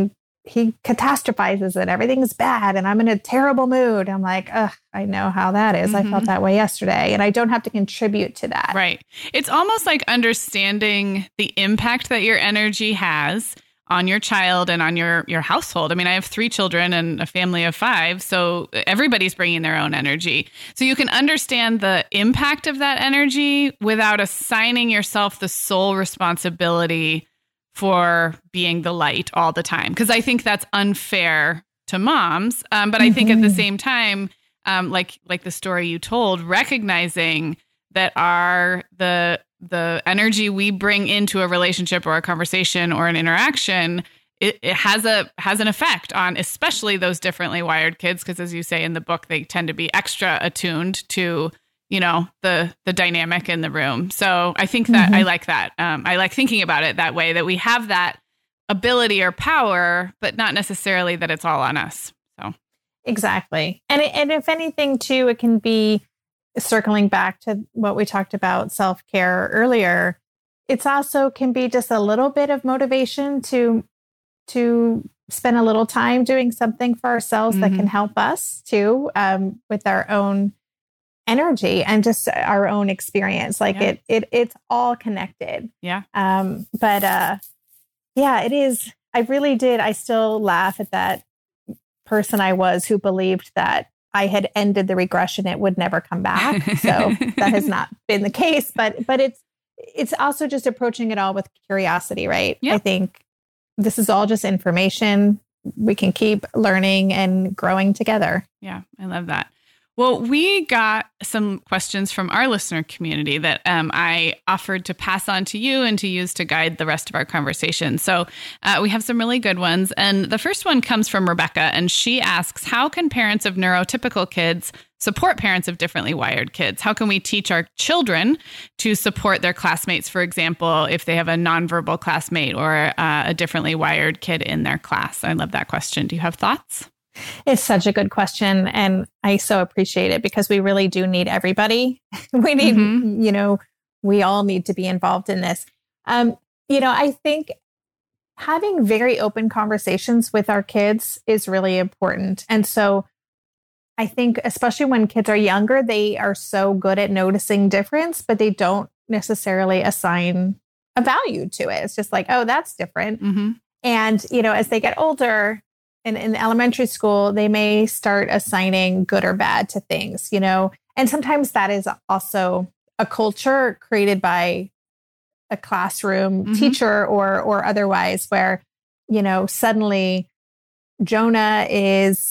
catastrophizes and everything's bad and I'm in a terrible mood. I'm like, ugh, I know how that is. I felt that way yesterday and I don't have to contribute to that. Right. It's almost like understanding the impact that your energy has on your child and on your household. I mean, I have 3 children and a family of 5, so everybody's bringing their own energy. So you can understand the impact of that energy without assigning yourself the sole responsibility for being the light all the time. Because I think that's unfair to moms. But I think at the same time, like the story you told, recognizing that the energy we bring into a relationship or a conversation or an interaction, it has an effect on especially those differently wired kids. Because as you say in the book, they tend to be extra attuned to, the dynamic in the room. So I think that I like that. I like thinking about it that way, that we have that ability or power, but not necessarily that it's all on us. So exactly. And if anything too, it can be, circling back to what we talked about self-care earlier, it's also can be just a little bit of motivation to spend a little time doing something for ourselves that can help us too, with our own energy and just our own experience. Like it's all connected. Yeah. It is. I still laugh at that person I was who believed that I had ended the regression, it would never come back. So that has not been the case, but it's also just approaching it all with curiosity, right? Yeah. I think this is all just information. We can keep learning and growing together. Yeah, I love that. Well, we got some questions from our listener community that I offered to pass on to you and to use to guide the rest of our conversation. So we have some really good ones. And the first one comes from Rebecca, and she asks, how can parents of neurotypical kids support parents of differently wired kids? How can we teach our children to support their classmates, for example, if they have a nonverbal classmate or a differently wired kid in their class? I love that question. Do you have thoughts? It's such a good question. And I so appreciate it because we really do need everybody. We need, we all need to be involved in this. I think having very open conversations with our kids is really important. And so I think, especially when kids are younger, they are so good at noticing difference, but they don't necessarily assign a value to it. It's just like, oh, that's different. And, as they get older, in elementary school, they may start assigning good or bad to things, and sometimes that is also a culture created by a classroom teacher or otherwise where, suddenly Jonah is,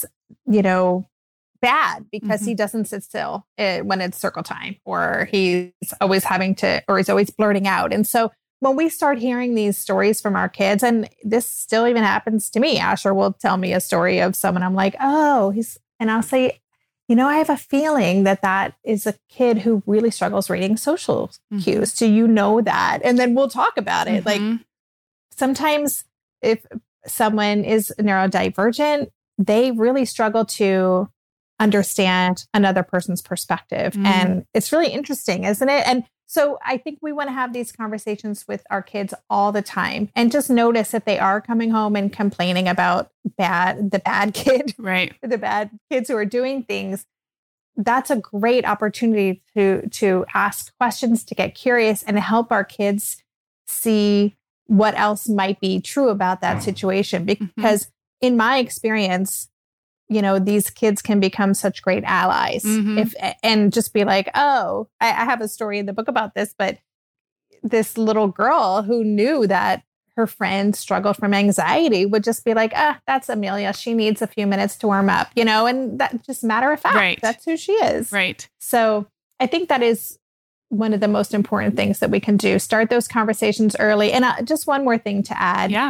bad because he doesn't sit still when it's circle time, or he's always he's always blurting out. And so when we start hearing these stories from our kids, and this still even happens to me, Asher will tell me a story of someone. I'm like, and I'll say, I have a feeling that is a kid who really struggles reading social cues. Do you know that? And then we'll talk about it. Like sometimes if someone is neurodivergent, they really struggle to understand another person's perspective. And it's really interesting, isn't it? And so I think we want to have these conversations with our kids all the time and just notice if they are coming home and complaining about the bad kid, right? The bad kids who are doing things. That's a great opportunity to ask questions, to get curious and help our kids see what else might be true about that situation. Because in my experience, these kids can become such great allies and just be like, oh, I have a story in the book about this, but this little girl who knew that her friend struggled from anxiety would just be like, that's Amelia. She needs a few minutes to warm up, and that just matter of fact, right. That's who she is. Right. So I think that is one of the most important things that we can do. Start those conversations early. And just one more thing to add. Yeah.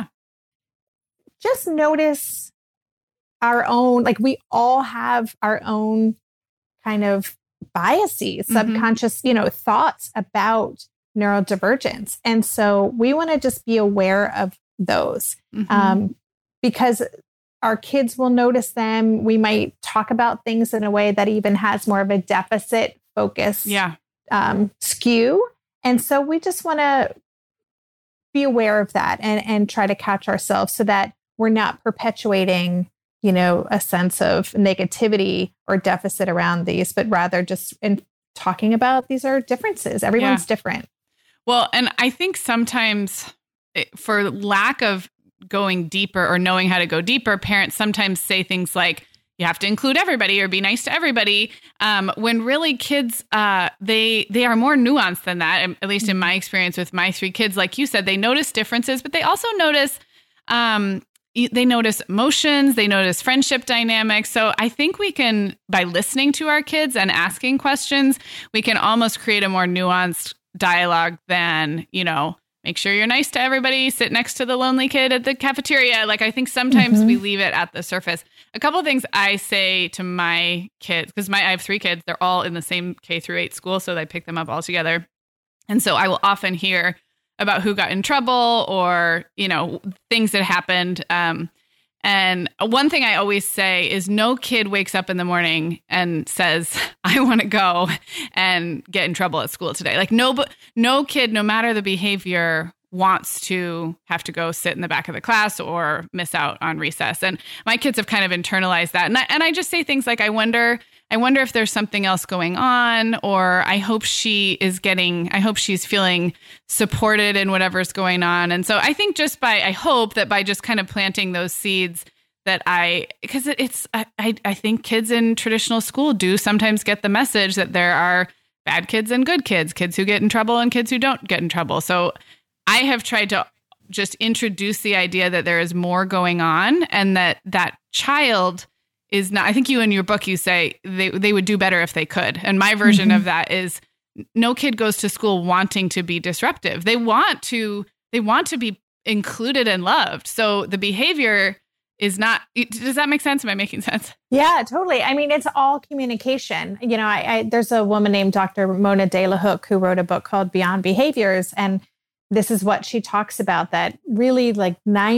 Just notice our own, like we all have our own kind of biases, subconscious, thoughts about neurodivergence. And so we want to just be aware of those because our kids will notice them. We might talk about things in a way that even has more of a deficit focus skew. And so we just want to be aware of that and try to catch ourselves so that we're not perpetuating, a sense of negativity or deficit around these, but rather just in talking about these are differences. Everyone's different. Well, and I think sometimes for lack of going deeper or knowing how to go deeper, parents sometimes say things like, you have to include everybody or be nice to everybody. When really kids, they are more nuanced than that. At least in my experience with my 3 kids, like you said, they notice differences, but they also notice, emotions, they notice friendship dynamics. So I think we can, by listening to our kids and asking questions, we can almost create a more nuanced dialogue than, make sure you're nice to everybody, sit next to the lonely kid at the cafeteria. Like, I think sometimes we leave it at the surface. A couple of things I say to my kids, because I have 3 kids, they're all in the same K-8 school, so I pick them up all together. And so I will often hear about who got in trouble or, things that happened. And one thing I always say is no kid wakes up in the morning and says, I want to go and get in trouble at school today. Like no kid, no matter the behavior, wants to have to go sit in the back of the class or miss out on recess. And my kids have kind of internalized that. And I just say things like, I wonder if there's something else going on, or I hope she's feeling supported in whatever's going on. And so I think I hope that by just kind of planting those seeds that I think kids in traditional school do sometimes get the message that there are bad kids and good kids who get in trouble and kids who don't get in trouble. So I have tried to just introduce the idea that there is more going on and that child is not, I think you in your book, you say they would do better if they could. And my version of that is no kid goes to school wanting to be disruptive. They want to be included and loved. So the behavior is not, does that make sense? Am I making sense? Yeah, totally. I mean, it's all communication. There's a woman named Dr. Mona De La Hook who wrote a book called Beyond Behaviors. And this is what she talks about, that really like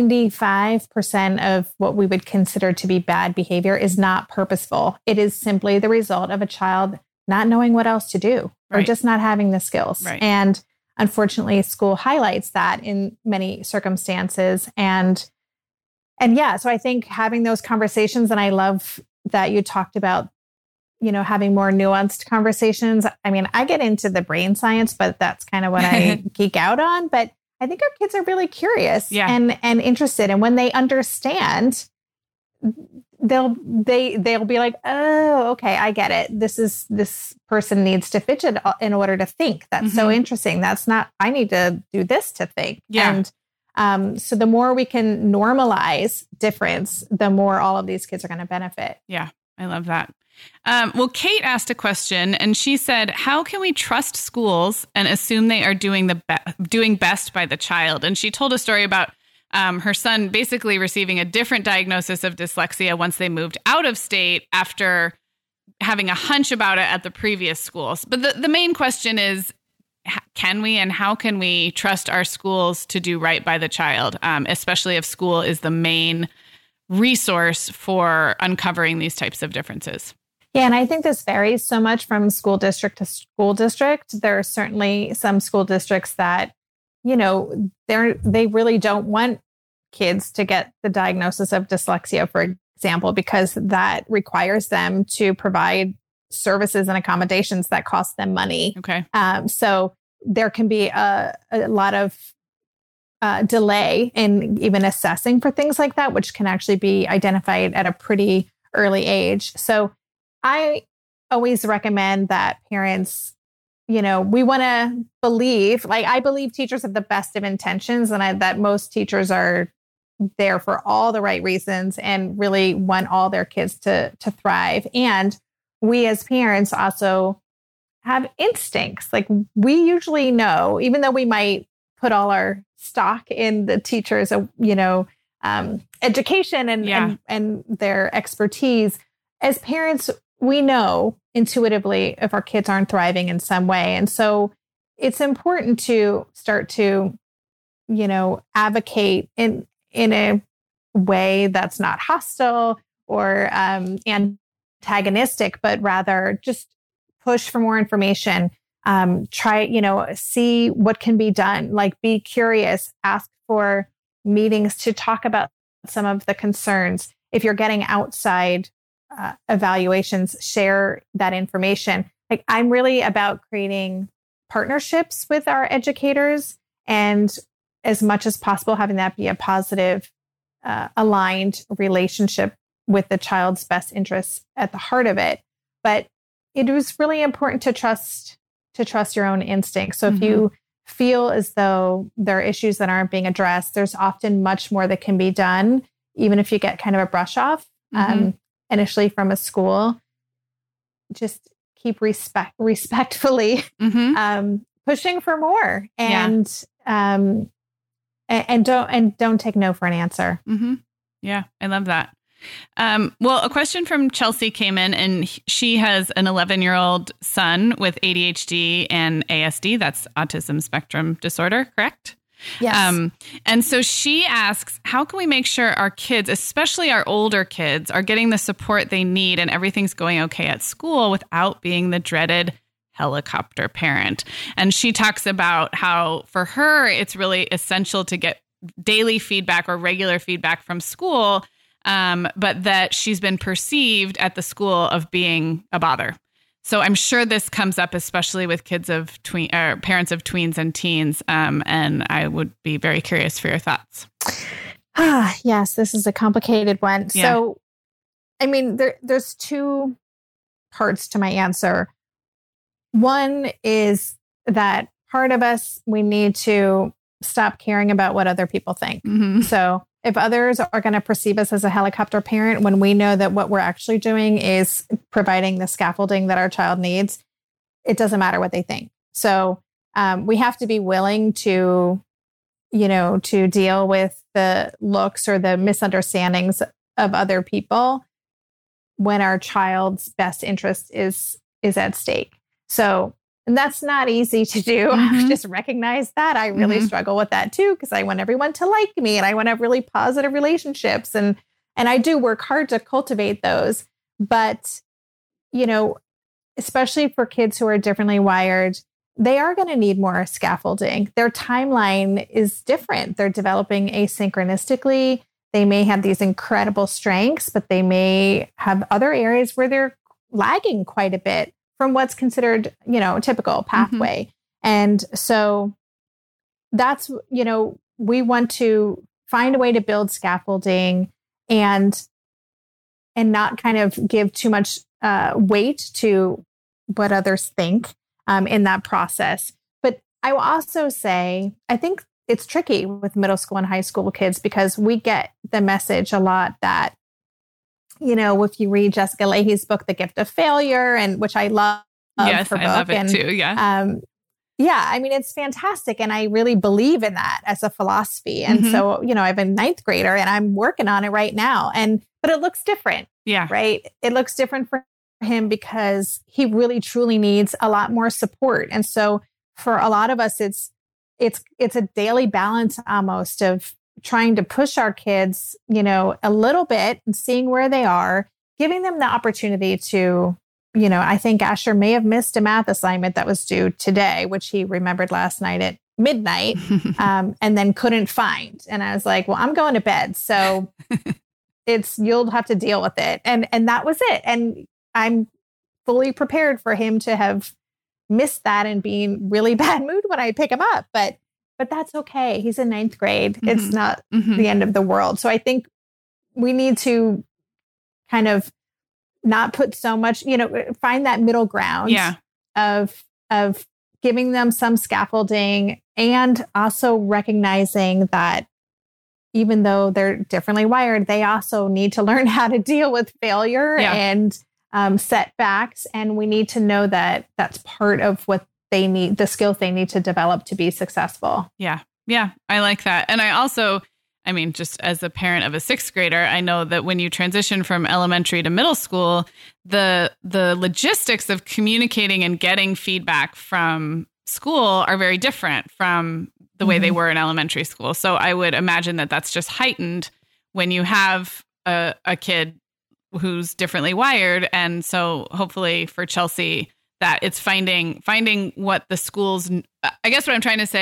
95% of what we would consider to be bad behavior is not purposeful. It is simply the result of a child not knowing what else to do or just not having the skills. Right. And unfortunately, school highlights that in many circumstances. And yeah, so I think having those conversations, and I love that you talked about, having more nuanced conversations. I mean, I get into the brain science, but that's kind of what I geek out on. But I think our kids are really curious and interested. And when they understand, they'll be like, oh, okay, I get it. This person needs to fidget in order to think. That's so interesting. That's not, I need to do this to think. Yeah. And so the more we can normalize difference, the more all of these kids are going to benefit. Yeah, I love that. Well, Kate asked a question and she said, how can we trust schools and assume they are doing best by the child? And she told a story about her son basically receiving a different diagnosis of dyslexia once they moved out of state after having a hunch about it at the previous schools. But the main question is, can we and how can we trust our schools to do right by the child, especially if school is the main resource for uncovering these types of differences? Yeah, and I think this varies so much from school district to school district. There are certainly some school districts that, they really don't want kids to get the diagnosis of dyslexia, for example, because that requires them to provide services and accommodations that cost them money. Okay. So there can be a lot of delay in even assessing for things like that, which can actually be identified at a pretty early age. So I always recommend that parents, we want to believe, I believe teachers have the best of intentions and that most teachers are there for all the right reasons and really want all their kids to thrive. And we as parents also have instincts. Like we usually know, even though we might put all our stock in the teachers, education and their expertise, as parents, we know intuitively if our kids aren't thriving in some way. And so it's important to start to, advocate in a way that's not hostile or antagonistic, but rather just push for more information. Try, see what can be done, like be curious, ask for meetings to talk about some of the concerns. If you're getting outside evaluations, share that information. Like, I'm really about creating partnerships with our educators, and as much as possible, having that be a positive, aligned relationship with the child's best interests at the heart of it. But it was really important to trust your own instincts. So if you feel as though there are issues that aren't being addressed, there's often much more that can be done, even if you get kind of a brush off initially from a school. Just keep respectfully pushing for more, and don't take no for an answer. Yeah, I love that. Well, a question from Chelsea came in, and she has an 11-year-old son with ADHD and ASD. That's autism spectrum disorder, correct? Yes. And so she asks, how can we make sure our kids, especially our older kids, are getting the support they need and everything's going okay at school without being the dreaded helicopter parent? And she talks about how for her, it's really essential to get daily feedback or regular feedback from school, but that she's been perceived at the school of being a bother. So I'm sure this comes up, especially with kids of parents of tweens and teens. And I would be very curious for your thoughts. Yes, this is a complicated one. Yeah. So, I mean, there's two parts to my answer. One is that part of us, we need to stop caring about what other people think. So if others are going to perceive us as a helicopter parent, when we know that what we're actually doing is providing the scaffolding that our child needs, it doesn't matter what they think. So we have to be willing to, to deal with the looks or the misunderstandings of other people when our child's best interest is at stake. So, and that's not easy to do. I just recognize that. I really struggle with that too, because I want everyone to like me and I want to have really positive relationships. And I do work hard to cultivate those. But, especially for kids who are differently wired, they are going to need more scaffolding. Their timeline is different. They're developing asynchronistically. They may have these incredible strengths, but they may have other areas where they're lagging quite a bit from what's considered, a typical pathway. And so that's, we want to find a way to build scaffolding and not kind of give too much weight to what others think in that process. But I will also say, I think it's tricky with middle school and high school kids because we get the message a lot that, if you read Jessica Lahey's book, The Gift of Failure, and which I love. Yes, I love it too. Yeah. I mean, it's fantastic. And I really believe in that as a philosophy. And so, I have a 9th grader and I'm working on it right now. But it looks different. Yeah. Right. It looks different for him because he really, truly needs a lot more support. And so for a lot of us, it's a daily balance almost of trying to push our kids, a little bit and seeing where they are, giving them the opportunity to, I think Asher may have missed a math assignment that was due today, which he remembered last night at midnight, and then couldn't find. And I was like, well, I'm going to bed. So you'll have to deal with it. And that was it. And I'm fully prepared for him to have missed that and be in really bad mood when I pick him up. But that's okay. He's in 9th grade. It's not the end of the world. So I think we need to kind of not put so much, find that middle ground of giving them some scaffolding and also recognizing that even though they're differently wired, they also need to learn how to deal with failure and setbacks. And we need to know that that's part of what they need, the skills they need to develop to be successful. Yeah. Yeah. I like that. And I also, just as a parent of a 6th grader, I know that when you transition from elementary to middle school, the logistics of communicating and getting feedback from school are very different from the way they were in elementary school. So I would imagine that that's just heightened when you have a kid who's differently wired. And so hopefully for Chelsea, that it's finding what the schools, I guess what I'm trying to say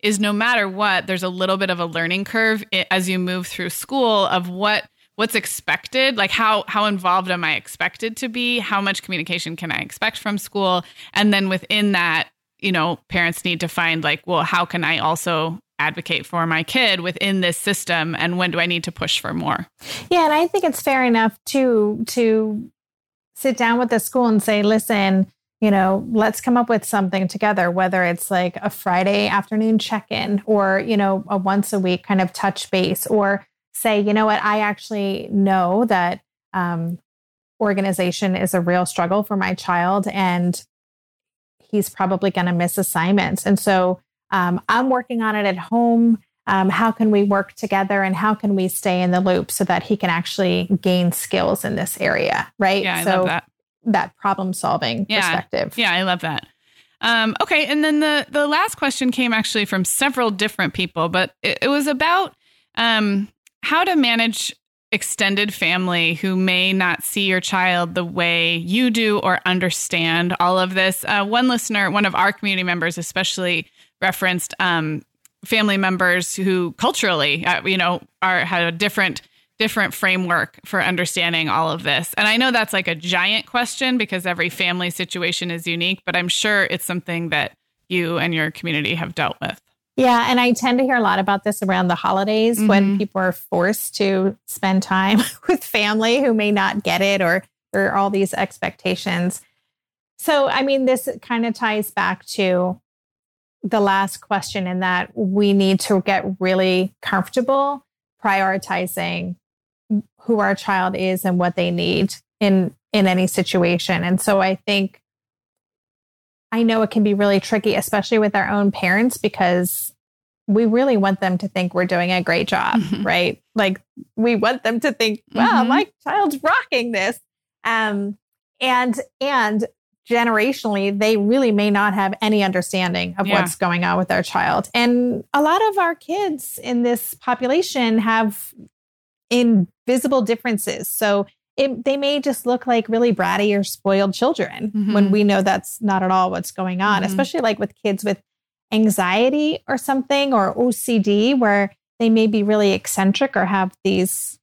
is no matter what, there's a little bit of a learning curve as you move through school of what's expected, like how involved am I expected to be? How much communication can I expect from school? And then within that, parents need to find like, well, how can I also advocate for my kid within this system? And when do I need to push for more? Yeah. And I think it's fair enough to sit down with the school and say, listen, let's come up with something together, whether it's like a Friday afternoon check-in or, a once a week kind of touch base, or say, you know what, I actually know that organization is a real struggle for my child and he's probably going to miss assignments. And so I'm working on it at home. How can we work together and how can we stay in the loop so that he can actually gain skills in this area? Right. Yeah, I love that problem solving perspective. Yeah, I love that. Okay. And then the last question came actually from several different people, but it was about how to manage extended family who may not see your child the way you do or understand all of this. One listener, one of our community members especially referenced family members who culturally, had a different framework for understanding all of this. And I know that's like a giant question because every family situation is unique, but I'm sure it's something that you and your community have dealt with. Yeah. And I tend to hear a lot about this around the holidays when people are forced to spend time with family who may not get it, or there are all these expectations. So, I mean, this kind of ties back to the last question in that we need to get really comfortable prioritizing who our child is and what they need in any situation. And so I know it can be really tricky, especially with our own parents, because we really want them to think we're doing a great job, right? Like we want them to think, wow, my child's rocking this. And generationally, they really may not have any understanding of what's going on with their child. And a lot of our kids in this population have invisible differences. So they may just look like really bratty or spoiled children when we know that's not at all what's going on, especially like with kids with anxiety or something, or OCD, where they may be really eccentric or have these,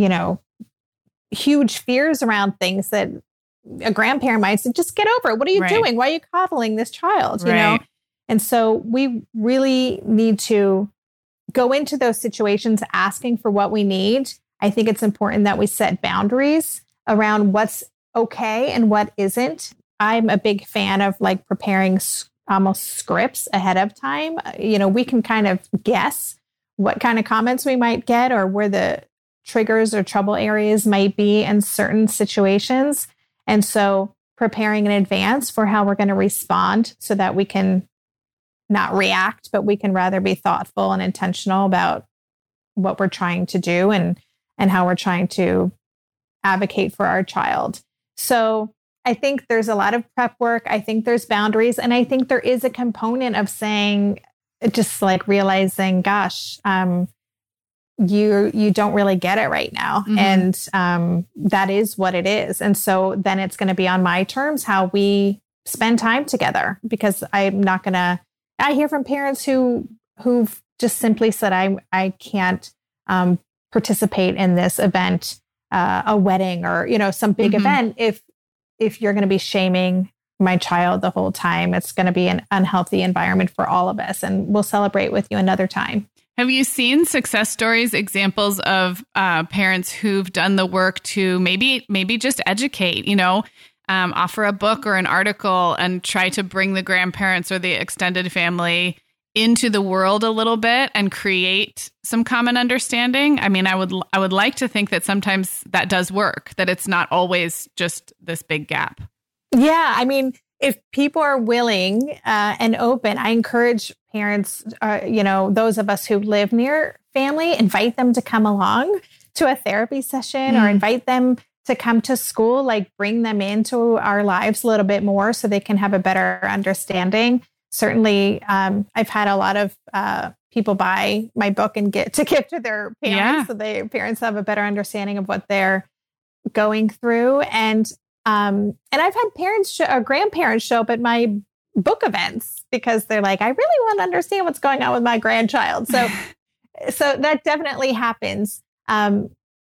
huge fears around things that a grandparent might say, just get over it. What are you doing? Why are you coddling this child? You know? And so we really need to go into those situations asking for what we need. I think it's important that we set boundaries around what's okay and what isn't. I'm a big fan of like preparing almost scripts ahead of time. We can kind of guess what kind of comments we might get or where the triggers or trouble areas might be in certain situations. And so preparing in advance for how we're going to respond so that we can not react, but we can rather be thoughtful and intentional about what we're trying to do and how we're trying to advocate for our child. So I think there's a lot of prep work. I think there's boundaries. And I think there is a component of saying, just like realizing, gosh, you don't really get it right now. And that is what it is. And so then it's going to be on my terms how we spend time together, because I'm not going to, I hear from parents who've just simply said, I can't participate in this event, a wedding or, some big event. If you're going to be shaming my child the whole time, it's going to be an unhealthy environment for all of us. And we'll celebrate with you another time. Have you seen success stories, examples of parents who've done the work to maybe just educate, offer a book or an article and try to bring the grandparents or the extended family into the world a little bit and create some common understanding? I mean, I would like to think that sometimes that does work, that it's not always just this big gap. Yeah. I mean, if people are willing and open, I encourage parents, those of us who live near family, invite them to come along to a therapy session or invite them to come to school, like bring them into our lives a little bit more so they can have a better understanding. Certainly, I've had a lot of people buy my book and give to their parents so their parents have a better understanding of what they're going through. And I've had parents, grandparents show up at my book events because they're like, I really want to understand what's going on with my grandchild. So that definitely happens. I'm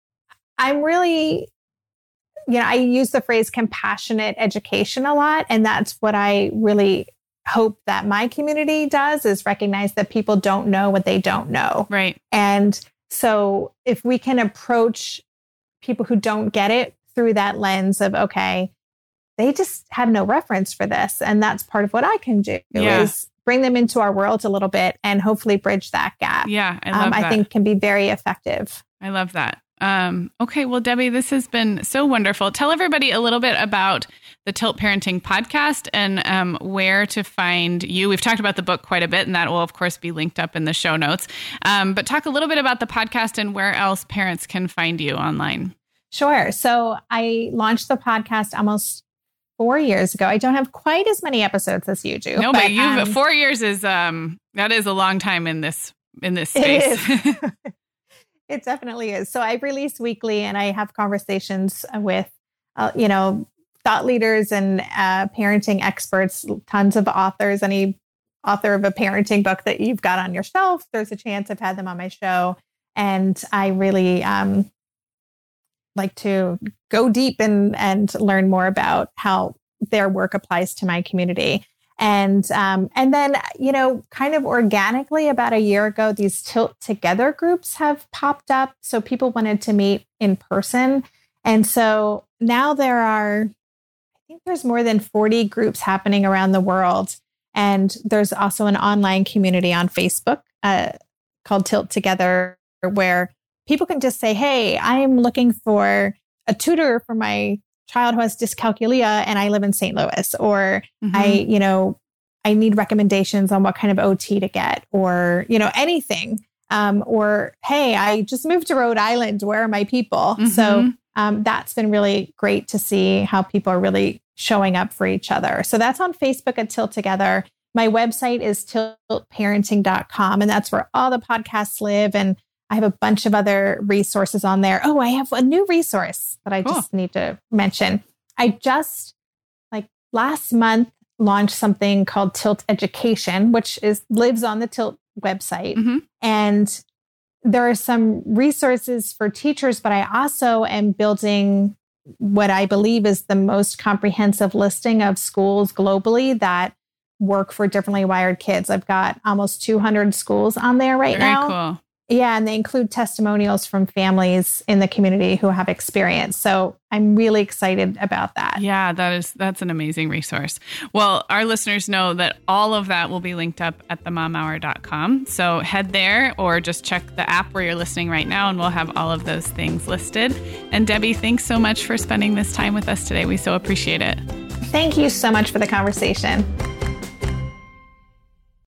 really, I use the phrase compassionate education a lot. And that's what I really hope that my community does, is recognize that people don't know what they don't know. Right. And so if we can approach people who don't get it through that lens of, okay, they just have no reference for this. And that's part of what I can do is bring them into our world a little bit and hopefully bridge that gap. Yeah, I love that. I think can be very effective. I love that. Okay, well, Debbie, this has been so wonderful. Tell everybody a little bit about the Tilt Parenting podcast and where to find you. We've talked about the book quite a bit, and that will, of course, be linked up in the show notes. But talk a little bit about the podcast and where else parents can find you online. Sure. So I launched the podcast almost 4 years ago. I don't have quite as many episodes as you do. No, but you've 4 years is that is a long time in this space. It definitely is. So I release weekly, and I have conversations with, thought leaders and parenting experts, tons of authors. Any author of a parenting book that you've got on your shelf, there's a chance I've had them on my show. And I really like to go deep and learn more about how their work applies to my community. And then, kind of organically about a year ago, these Tilt Together groups have popped up. So people wanted to meet in person. And so now there's more than 40 groups happening around the world. And there's also an online community on Facebook called Tilt Together, where people can just say, hey, I'm looking for a tutor for my child who has dyscalculia and I live in St. Louis, or I need recommendations on what kind of OT to get, or, anything. Or, hey, I just moved to Rhode Island. Where are my people? Mm-hmm. So that's been really great to see how people are really showing up for each other. So that's on Facebook at Tilt Together. My website is tiltparenting.com, and that's where all the podcasts live. And I have a bunch of other resources on there. Oh, I have a new resource that I just need to mention. I just, last month, launched something called Tilt Education, which lives on the Tilt website. Mm-hmm. And there are some resources for teachers, but I also am building what I believe is the most comprehensive listing of schools globally that work for differently wired kids. I've got almost 200 schools on there right now. Very cool. Yeah, and they include testimonials from families in the community who have experience. So I'm really excited about that. Yeah, that's an amazing resource. Well, our listeners know that all of that will be linked up at themomhour.com. So head there or just check the app where you're listening right now, and we'll have all of those things listed. And Debbie, thanks so much for spending this time with us today. We so appreciate it. Thank you so much for the conversation.